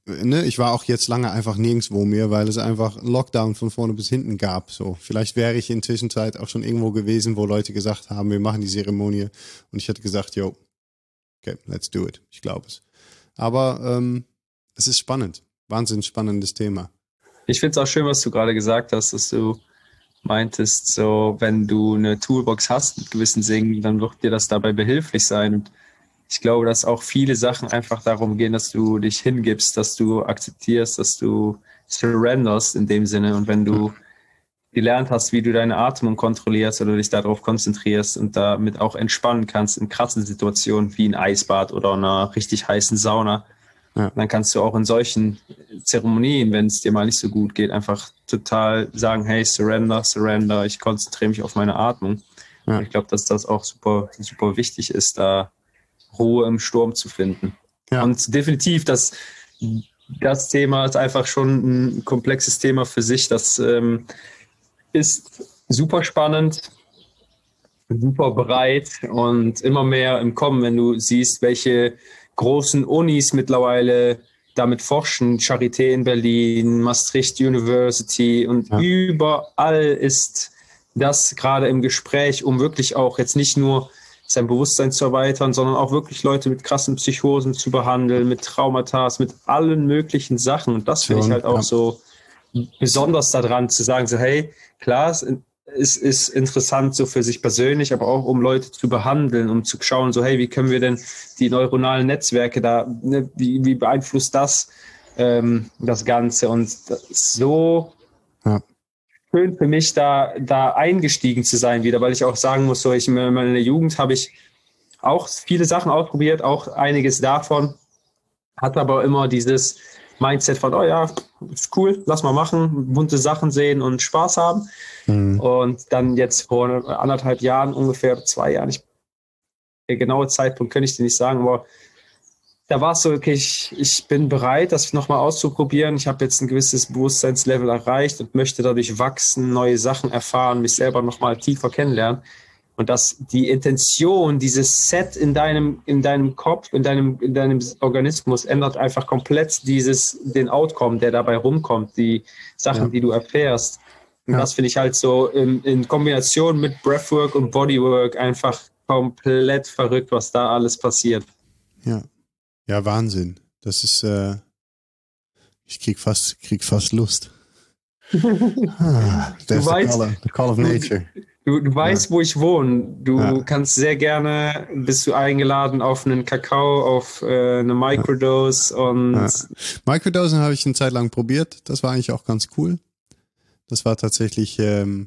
ne, ich war auch jetzt lange einfach nirgendwo mehr, weil es einfach einen Lockdown von vorne bis hinten gab. So, vielleicht wäre ich in der Zwischenzeit auch schon irgendwo gewesen, wo Leute gesagt haben, wir machen die Zeremonie. Und ich hätte gesagt, yo, okay, let's do it. Ich glaube es. Aber ähm, es ist spannend. Wahnsinnig spannendes Thema. Ich finde es auch schön, was du gerade gesagt hast, dass du meintest, so, wenn du eine Toolbox hast mit gewissen Dingen, dann wird dir das dabei behilflich sein. Und ich glaube, dass auch viele Sachen einfach darum gehen, dass du dich hingibst, dass du akzeptierst, dass du surrenderst in dem Sinne. Und wenn du gelernt hast, wie du deine Atmung kontrollierst oder dich darauf konzentrierst und damit auch entspannen kannst in krassen Situationen wie ein Eisbad oder einer richtig heißen Sauna, ja. Dann kannst du auch in solchen Zeremonien, wenn es dir mal nicht so gut geht, einfach total sagen, hey, surrender, surrender, ich konzentriere mich auf meine Atmung. Ja. Und ich glaube, dass das auch super, super wichtig ist, da Ruhe im Sturm zu finden. Ja. Und definitiv, das, das Thema ist einfach schon ein komplexes Thema für sich. Das ähm, ist super spannend, super breit und immer mehr im Kommen, wenn du siehst, welche großen Unis mittlerweile damit forschen. Charité in Berlin, Maastricht University und ja. Überall ist das gerade im Gespräch, um wirklich auch jetzt nicht nur sein Bewusstsein zu erweitern, sondern auch wirklich Leute mit krassen Psychosen zu behandeln, mit Traumata, mit allen möglichen Sachen. Und das finde ich halt auch so besonders daran, zu sagen, so hey, klar, es ist, ist interessant so für sich persönlich, aber auch um Leute zu behandeln, um zu schauen, so hey, wie können wir denn die neuronalen Netzwerke da, ne, wie, wie beeinflusst das ähm, das Ganze? Und das ist so ja. schön für mich, da, da eingestiegen zu sein wieder, weil ich auch sagen muss, so ich in meiner Jugend habe ich auch viele Sachen ausprobiert, auch einiges davon, hat aber immer dieses Mindset von, oh ja, ist cool, lass mal machen, bunte Sachen sehen und Spaß haben. Mhm. Und dann jetzt vor anderthalb Jahren, ungefähr zwei Jahren, ich, der genaue Zeitpunkt könnte ich dir nicht sagen, aber da war es so, okay, ich, ich bin bereit, das nochmal auszuprobieren. Ich habe jetzt ein gewisses Bewusstseinslevel erreicht und möchte dadurch wachsen, neue Sachen erfahren, mich selber nochmal tiefer kennenlernen. Und dass die Intention, dieses Set in deinem, in deinem Kopf, in deinem, in deinem Organismus ändert einfach komplett dieses, den Outcome, der dabei rumkommt, die Sachen, ja. die du erfährst. Und ja. das finde ich halt so in, in Kombination mit Breathwork und Bodywork einfach komplett verrückt, was da alles passiert. Ja, ja, Wahnsinn. Das ist, äh, ich krieg fast, krieg fast Lust. ah, du weißt, the call, the call of nature. Du, du weißt, ja. wo ich wohne. Du ja. kannst sehr gerne, bist du eingeladen auf einen Kakao, auf äh, eine Microdose. Ja. Und ja. Microdosen habe ich eine Zeit lang probiert. Das war eigentlich auch ganz cool. Das war tatsächlich, ähm,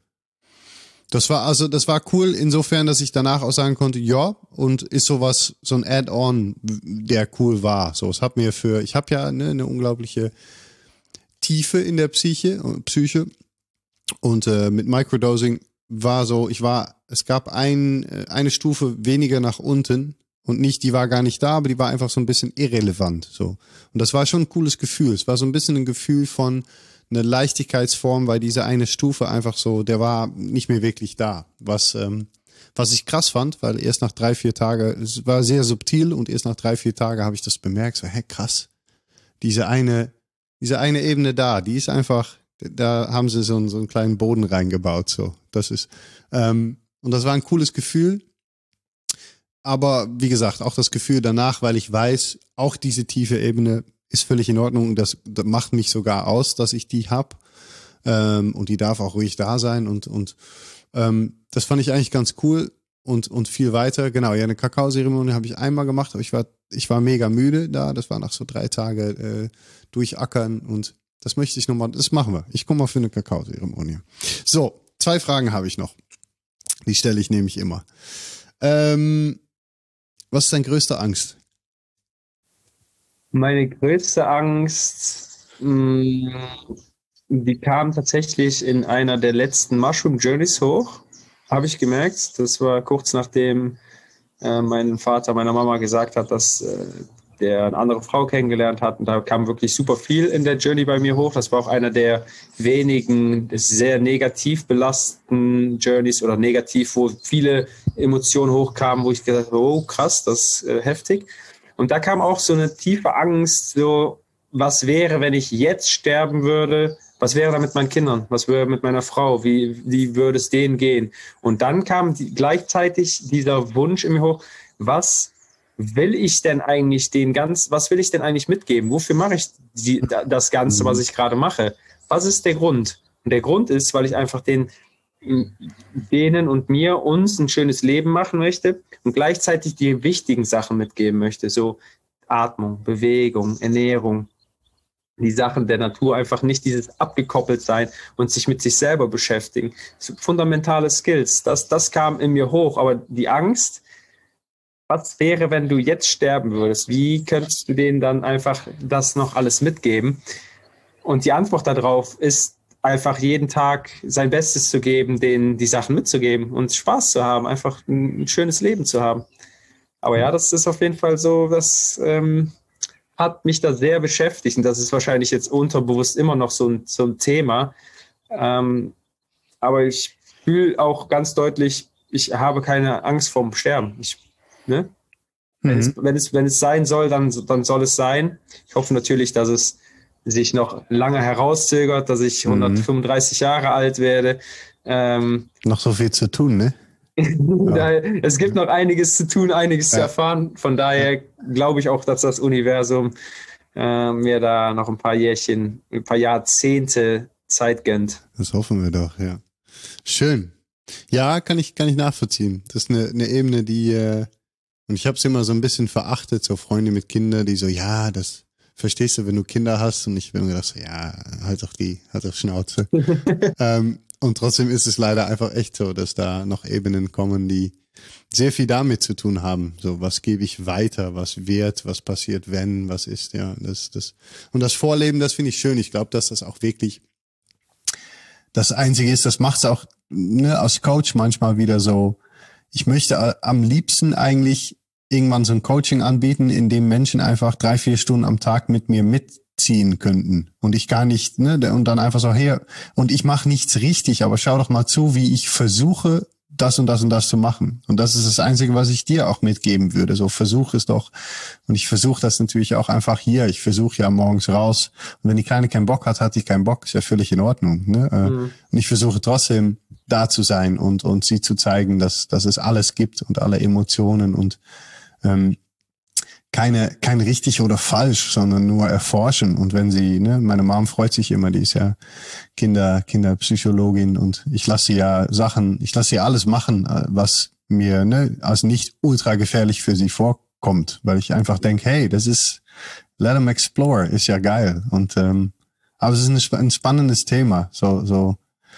das war also, das war cool insofern, dass ich danach auch sagen konnte, ja, und ist sowas, so ein Add-on, der cool war. So, es hat mir für, ich habe ja ne, eine unglaubliche Tiefe in der Psyche, Psyche und äh, mit Microdosing war so, ich war, es gab ein, eine Stufe weniger nach unten und nicht, die war gar nicht da, aber die war einfach so ein bisschen irrelevant, so. Und das war schon ein cooles Gefühl. Es war so ein bisschen ein Gefühl von einer Leichtigkeitsform, weil diese eine Stufe einfach so, der war nicht mehr wirklich da. Was, ähm, was ich krass fand, weil erst nach drei, vier Tage, es war sehr subtil und erst nach drei, vier Tage habe ich das bemerkt, so, hä, krass. Diese eine, diese eine Ebene da, die ist einfach, da haben sie so einen, so einen kleinen Boden reingebaut, so. Das ist, ähm, und das war ein cooles Gefühl. Aber wie gesagt, auch das Gefühl danach, weil ich weiß, auch diese tiefe Ebene ist völlig in Ordnung und das, das macht mich sogar aus, dass ich die hab. Ähm, und die darf auch ruhig da sein und, und, ähm, das fand ich eigentlich ganz cool und, und viel weiter. Genau, ja, eine Kakaozeremonie habe ich einmal gemacht, aber ich war, ich war mega müde da. Das war nach so drei Tage, äh, durchackern und das möchte ich nochmal, das machen wir. Ich komme mal für eine Kakaozeremonie. So, zwei Fragen habe ich noch. Die stelle ich nämlich immer. Ähm, was ist deine größte Angst? Meine größte Angst, mh, die kam tatsächlich in einer der letzten Mushroom Journeys hoch, habe ich gemerkt. Das war kurz nachdem äh, mein Vater meiner Mama gesagt hat, dass äh, der eine andere Frau kennengelernt hat. Und da kam wirklich super viel in der Journey bei mir hoch. Das war auch einer der wenigen sehr negativ belasteten Journeys oder negativ, wo viele Emotionen hochkamen, wo ich gesagt habe, oh krass, das ist äh, heftig. Und da kam auch so eine tiefe Angst, so was wäre, wenn ich jetzt sterben würde? Was wäre da mit meinen Kindern? Was wäre mit meiner Frau? Wie, wie würde es denen gehen? Und dann kam die, gleichzeitig dieser Wunsch in mir hoch, was will ich denn eigentlich den ganz, was will ich denn eigentlich mitgeben? Wofür mache ich die, das Ganze, was ich gerade mache? Was ist der Grund? Und der Grund ist, weil ich einfach den, denen und mir, uns ein schönes Leben machen möchte und gleichzeitig die wichtigen Sachen mitgeben möchte. So Atmung, Bewegung, Ernährung, die Sachen der Natur, einfach nicht dieses abgekoppelt sein und sich mit sich selber beschäftigen. So fundamentale Skills, das, das kam in mir hoch, aber die Angst, was wäre, wenn du jetzt sterben würdest? Wie könntest du denen dann einfach das noch alles mitgeben? Und die Antwort darauf ist einfach jeden Tag sein Bestes zu geben, denen die Sachen mitzugeben und Spaß zu haben, einfach ein schönes Leben zu haben. Aber ja, das ist auf jeden Fall so, das ähm, hat mich da sehr beschäftigt und das ist wahrscheinlich jetzt unterbewusst immer noch so ein, so ein Thema. Ähm, aber ich fühle auch ganz deutlich, ich habe keine Angst vorm Sterben. Ich Ne? Mhm. Wenn, es, wenn, es, wenn es sein soll, dann, dann soll es sein. Ich hoffe natürlich, dass es sich noch lange herauszögert, dass ich mhm. hundertfünfunddreißig Jahre alt werde. Ähm, noch so viel zu tun, ne? Ja. Es gibt noch einiges zu tun, einiges ja. zu erfahren. Von daher ja. glaube ich auch, dass das Universum äh, mir da noch ein paar Jährchen, ein paar Jahrzehnte Zeit gönnt. Das hoffen wir doch, ja. Schön. Ja, kann ich, kann ich nachvollziehen. Das ist eine, eine Ebene, die... Äh Und ich habe es immer so ein bisschen verachtet, so Freunde mit Kindern, die so, ja, das verstehst du, wenn du Kinder hast. Und ich bin mir gedacht, so, ja, halt doch die, halt doch Schnauze. ähm, und trotzdem ist es leider einfach echt so, dass da noch Ebenen kommen, die sehr viel damit zu tun haben. So, was gebe ich weiter, was wird, was passiert, wenn, was ist, ja, das, das. Und das Vorleben, das finde ich schön. Ich glaube, dass das auch wirklich das Einzige ist, das macht es auch, ne, als Coach manchmal wieder so. Ich möchte am liebsten eigentlich irgendwann so ein Coaching anbieten, in dem Menschen einfach drei, vier Stunden am Tag mit mir mitziehen könnten. Und ich gar nicht, ne, und dann einfach so, hey, und ich mache nichts richtig, aber schau doch mal zu, wie ich versuche, das und das und das zu machen. Und das ist das Einzige, was ich dir auch mitgeben würde. So, versuch es doch. Und ich versuche das natürlich auch einfach hier. Ich versuche ja morgens raus. Und wenn die Kleine keinen Bock hat, hat die keinen Bock. Ist ja völlig in Ordnung. Ne? Mhm. Und ich versuche trotzdem da zu sein und und sie zu zeigen, dass dass es alles gibt und alle Emotionen und ähm, keine kein richtig oder falsch, sondern nur erforschen. Und wenn sie, ne, meine Mom freut sich immer, die ist ja Kinder Kinderpsychologin und ich lasse sie ja Sachen, ich lasse sie alles machen, was mir, ne, als nicht ultra gefährlich für sie vorkommt, weil ich einfach denke, hey, das ist let them explore, ist ja geil. Und ähm, aber es ist ein, ein spannendes Thema, so so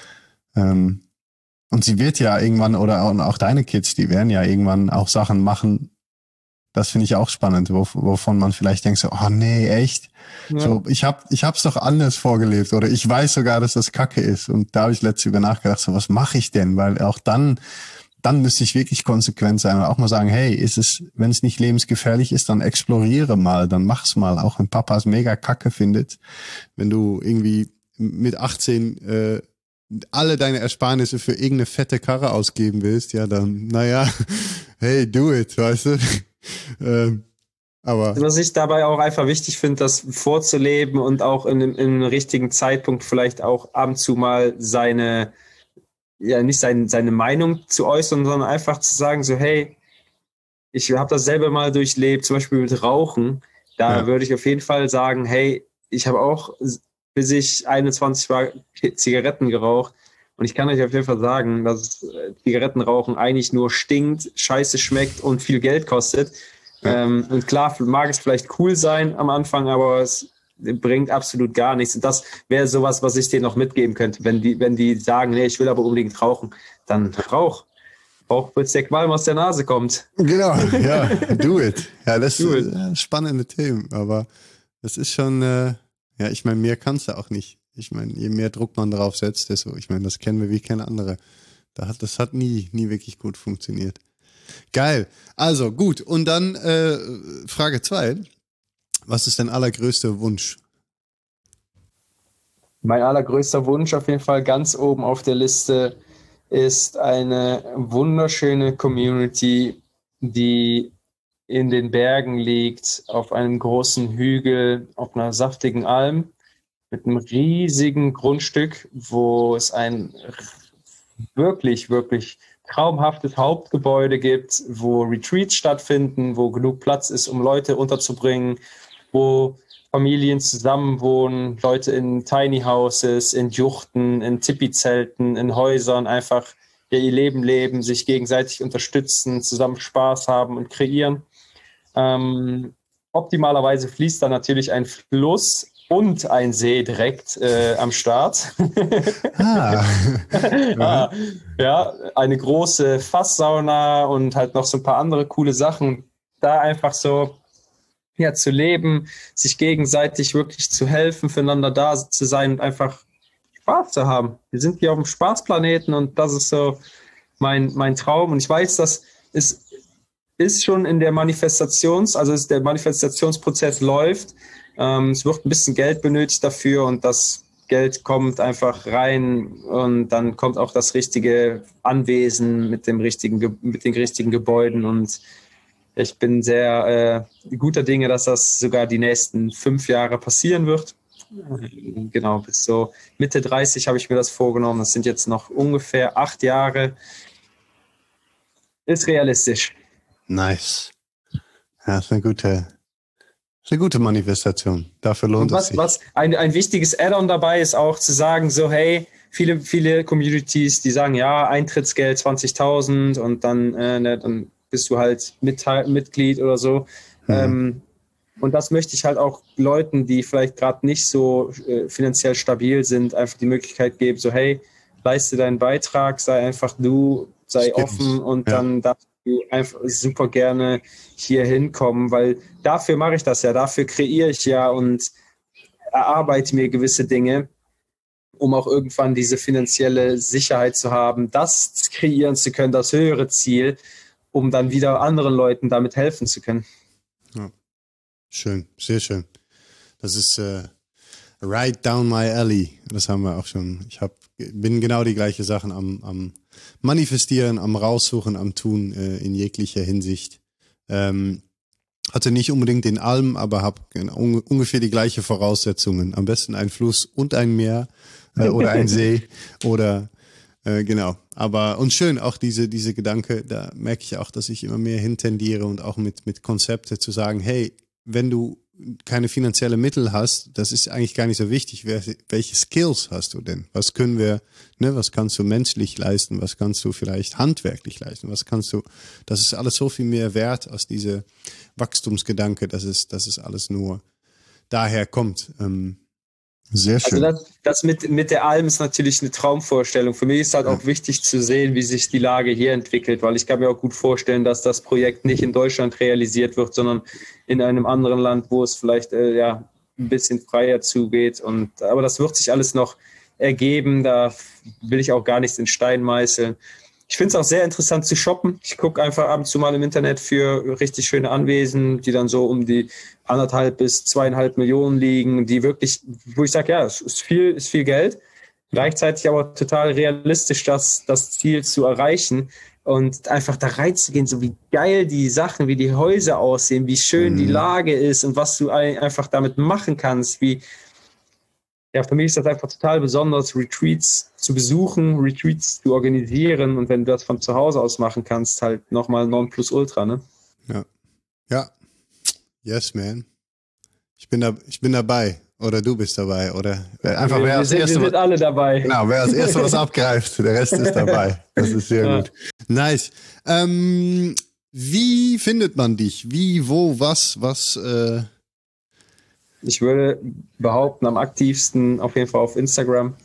ähm, und sie wird ja irgendwann, oder auch deine Kids, die werden ja irgendwann auch Sachen machen, das finde ich auch spannend, wo, wovon man vielleicht denkt so, oh nee, echt? Ja. So, ich hab, ich hab's doch anders vorgelebt oder ich weiß sogar, dass das Kacke ist. Und da habe ich letztens über nachgedacht, so was mache ich denn? Weil auch dann, dann müsste ich wirklich konsequent sein und auch mal sagen, hey, ist es, wenn es nicht lebensgefährlich ist, dann exploriere mal, dann mach's mal. Auch wenn Papa es mega Kacke findet, wenn du irgendwie mit achtzehn äh, alle deine Ersparnisse für irgendeine fette Karre ausgeben willst, ja dann, naja, hey, do it, weißt du? ähm, aber was ich dabei auch einfach wichtig finde, das vorzuleben und auch in, in einem richtigen Zeitpunkt vielleicht auch ab und zu mal seine, ja nicht sein, seine Meinung zu äußern, sondern einfach zu sagen, so hey, ich habe das selber mal durchlebt, zum Beispiel mit Rauchen, da ja. würde ich auf jeden Fall sagen, hey, ich habe auch bis ich einundzwanzig war Zigaretten geraucht und ich kann euch auf jeden Fall sagen, dass Zigarettenrauchen eigentlich nur stinkt, scheiße schmeckt und viel Geld kostet. Ja. Ähm, und klar, mag es vielleicht cool sein am Anfang, aber es bringt absolut gar nichts. Und das wäre sowas, was ich denen noch mitgeben könnte. Wenn die, wenn die sagen, nee, ich will aber unbedingt rauchen, dann rauch. Auch bis der Qualm aus der Nase kommt. Genau, ja, do it. Ja, das sind äh, spannende Themen, aber das ist schon... Äh Ja, ich meine, mehr kannst du auch nicht. Ich meine, je mehr Druck man drauf setzt, desto, ich meine, das kennen wir wie keine andere. Da hat, das hat nie, nie wirklich gut funktioniert. Geil. Also, gut. Und dann äh, Frage zwei. Was ist dein allergrößter Wunsch? Mein allergrößter Wunsch auf jeden Fall ganz oben auf der Liste ist eine wunderschöne Community, die in den Bergen liegt, auf einem großen Hügel, auf einer saftigen Alm, mit einem riesigen Grundstück, wo es ein wirklich, wirklich traumhaftes Hauptgebäude gibt, wo Retreats stattfinden, wo genug Platz ist, um Leute unterzubringen, wo Familien zusammenwohnen, Leute in Tiny Houses, in Juchten, in Tipi-Zelten, in Häusern einfach ihr Leben leben, sich gegenseitig unterstützen, zusammen Spaß haben und kreieren. Ähm, optimalerweise fließt da natürlich ein Fluss und ein See direkt äh, am Start. Ah. ah, ja, eine große Fasssauna und halt noch so ein paar andere coole Sachen. Da einfach so ja, zu leben, sich gegenseitig wirklich zu helfen, füreinander da zu sein und einfach Spaß zu haben. Wir sind hier auf dem Spaßplaneten und das ist so mein, mein Traum. Und ich weiß, das ist, ist schon in der Manifestations-, also ist der Manifestationsprozess läuft. Ähm, es wird ein bisschen Geld benötigt dafür und das Geld kommt einfach rein und dann kommt auch das richtige Anwesen mit dem richtigen, mit den richtigen Gebäuden und ich bin sehr äh, guter Dinge, dass das sogar die nächsten fünf Jahre passieren wird. Genau, bis so Mitte dreißig habe ich mir das vorgenommen. Das sind jetzt noch ungefähr acht Jahre. Ist realistisch. Nice. Ja, das ist eine gute, das ist eine gute Manifestation. Dafür lohnt Und was, es sich. Was ein, ein wichtiges Add-on dabei ist auch zu sagen, so hey, viele, viele Communities, die sagen, ja, Eintrittsgeld zwanzigtausend und dann, äh, ne, dann bist du halt mit, Mitglied oder so. Mhm. Ähm, und das möchte ich halt auch Leuten, die vielleicht gerade nicht so äh, finanziell stabil sind, einfach die Möglichkeit geben, so hey, leiste deinen Beitrag, sei einfach du, sei Stimmt. offen und ja. dann darfst du einfach super gerne hier hinkommen, weil dafür mache ich das ja, dafür kreiere ich ja und erarbeite mir gewisse Dinge, um auch irgendwann diese finanzielle Sicherheit zu haben, das kreieren zu können, das höhere Ziel, um dann wieder anderen Leuten damit helfen zu können. Ja. Schön, sehr schön. Das ist äh, right down my alley. Das haben wir auch schon. Ich hab, bin genau die gleiche Sachen am, am Manifestieren, am Raussuchen, am Tun äh, in jeglicher Hinsicht. Ähm, hatte nicht unbedingt den Alm, aber habe un- ungefähr die gleiche Voraussetzungen. Am besten ein Fluss und ein Meer äh, oder ein See oder Äh, genau, aber und schön auch diese diese Gedanke, da merke ich auch, dass ich immer mehr hintendiere und auch mit mit Konzepte zu sagen, hey, wenn du keine finanzielle Mittel hast, das ist eigentlich gar nicht so wichtig. Welche Skills hast du denn? Was können wir, ne, was kannst du menschlich leisten? Was kannst du vielleicht handwerklich leisten? Was kannst du, das ist alles so viel mehr wert als diese Wachstumsgedanke, dass es, dass es alles nur daher kommt. Ähm, Sehr schön. Also das, das mit, mit der Alm ist natürlich eine Traumvorstellung. Für mich ist halt auch wichtig zu sehen, wie sich die Lage hier entwickelt, weil ich kann mir auch gut vorstellen, dass das Projekt nicht in Deutschland realisiert wird, sondern in einem anderen Land, wo es vielleicht äh, ja, ein bisschen freier zugeht. Und, aber das wird sich alles noch ergeben. Da will ich auch gar nichts in Stein meißeln. Ich finde es auch sehr interessant zu shoppen. Ich gucke einfach ab und zu mal im Internet für richtig schöne Anwesen, die dann so um die anderthalb bis zweieinhalb Millionen liegen, die wirklich, wo ich sage, ja, es ist viel, ist viel Geld. Gleichzeitig aber total realistisch, das, das Ziel zu erreichen und einfach da reinzugehen, so wie geil die Sachen, wie die Häuser aussehen, wie schön mhm. die Lage ist und was du einfach damit machen kannst, wie ja, für mich ist das einfach total besonders, Retreats zu besuchen, Retreats zu organisieren und wenn du das von zu Hause aus machen kannst, halt nochmal Nonplusultra, ne? Ja. Ja. Yes, man. Ich bin da, ich bin dabei. Oder du bist dabei. Oder einfach wir, wer als sind, erste, wir sind alle dabei. Genau, wer als Erster was abgreift, der Rest ist dabei. Das ist sehr ja. gut. Nice. Ähm, wie findet man dich? Wie, wo, was, was, äh Ich würde behaupten, am aktivsten auf jeden Fall auf Instagram.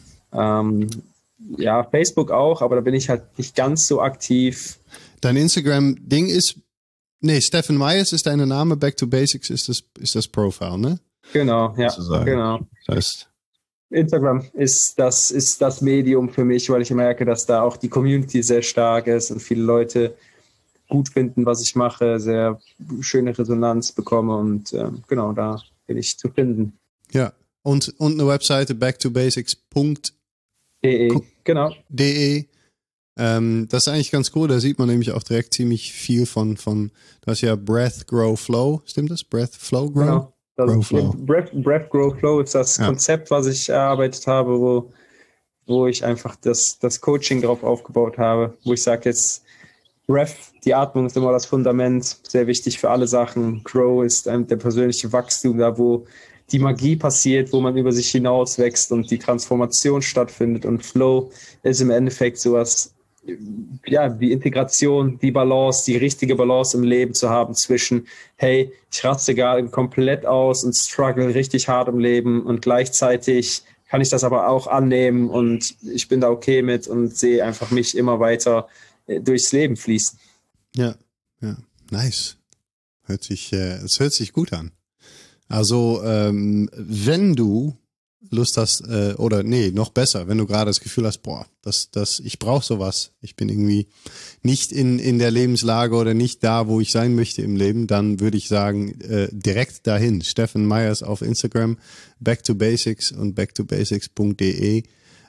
Ähm, ja, Facebook auch, aber da bin ich halt nicht ganz so aktiv. Dein Instagram-Ding ist, nee, Stefan Myers ist dein Name, Back to Basics ist das, ist das Profile, ne? Genau, ja, sozusagen. genau. Das heißt, Instagram ist das, ist das Medium für mich, weil ich merke, dass da auch die Community sehr stark ist und viele Leute gut finden, was ich mache, sehr schöne Resonanz bekomme und ähm, genau, da bin ich zu finden. Ja, und, und eine Webseite back to basics punkt de, genau. de. Ähm, das ist eigentlich ganz cool, da sieht man nämlich auch direkt ziemlich viel von, von du hast ja Breath, Grow, Flow, stimmt das? Breath, Flow, Grow? Genau. Das Grow, Flow. Breath, Breath, Grow, Flow ist das ja. Konzept, was ich erarbeitet habe, wo, wo ich einfach das, das Coaching drauf aufgebaut habe, wo ich sage jetzt, Breath, die Atmung ist immer das Fundament, sehr wichtig für alle Sachen. Grow ist ähm, der persönliche Wachstum, da wo die Magie passiert, wo man über sich hinaus wächst und die Transformation stattfindet. Und Flow ist im Endeffekt sowas, ja, die Integration, die Balance, die richtige Balance im Leben zu haben zwischen, hey, ich raste gerade komplett aus und struggle richtig hart im Leben und gleichzeitig kann ich das aber auch annehmen und ich bin da okay mit und sehe einfach mich immer weiter durchs Leben fließen. Ja, ja, nice. Hört sich, äh, es hört sich gut an. Also, ähm, wenn du Lust hast, äh, oder nee, noch besser, wenn du gerade das Gefühl hast, boah, das, das, ich brauche sowas, ich bin irgendwie nicht in, in der Lebenslage oder nicht da, wo ich sein möchte im Leben, dann würde ich sagen, äh, direkt dahin. Steffen Meyers auf Instagram, back to basics und back to basics punkt de.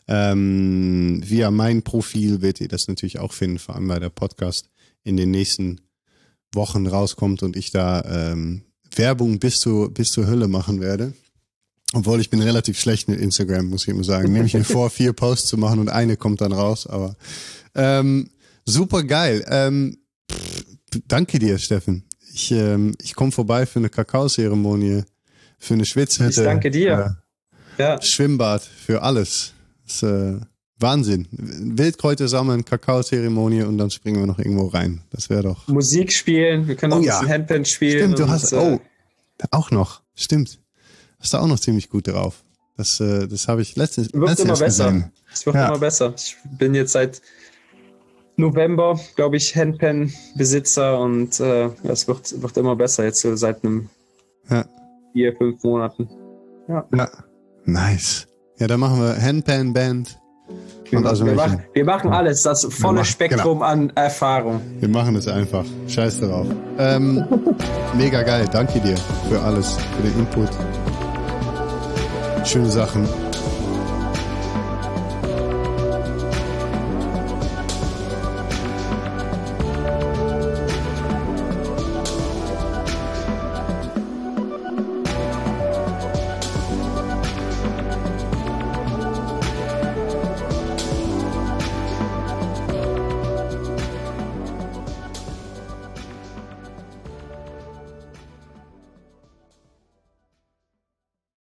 Ähm, via mein Profil werdet ihr das natürlich auch finden, vor allem weil der Podcast in den nächsten Wochen rauskommt und ich da ähm, Werbung bis zur, bis zur Hölle machen werde. Obwohl ich bin relativ schlecht mit Instagram, muss ich immer sagen. Nehme ich mir vor, vier Posts zu machen und eine kommt dann raus. Aber ähm, super geil. Ähm, pff, danke dir, Steffen. Ich, ähm, ich komme vorbei für eine Kakaozeremonie, für eine Schwitzhütte. Ich danke dir. Äh, ja. Schwimmbad, für alles. Das ist äh, Wahnsinn. Wildkräuter sammeln, Kakaozeremonie und dann springen wir noch irgendwo rein. Das wäre doch... Musik spielen, wir können auch oh, ein bisschen ja. Handpan spielen. Stimmt, du hast... Oh, auch noch. Stimmt. Hast du auch noch ziemlich gut drauf. Das, äh, das habe ich letztens, wird letztens immer besser. gesehen. Es wird ja. immer besser. Ich bin jetzt seit November, glaube ich, Handpan-Besitzer und äh, es wird, wird immer besser jetzt so seit einem ja. vier, fünf Monaten. Ja. ja. Nice. Ja, dann machen wir Handpan-Band. Wir, also wir, machen, wir machen alles, das volle machen, Spektrum genau. an Erfahrung. Wir machen es einfach. Scheiß drauf. Ähm, mega geil. Danke dir für alles, für den Input. Schöne Sachen.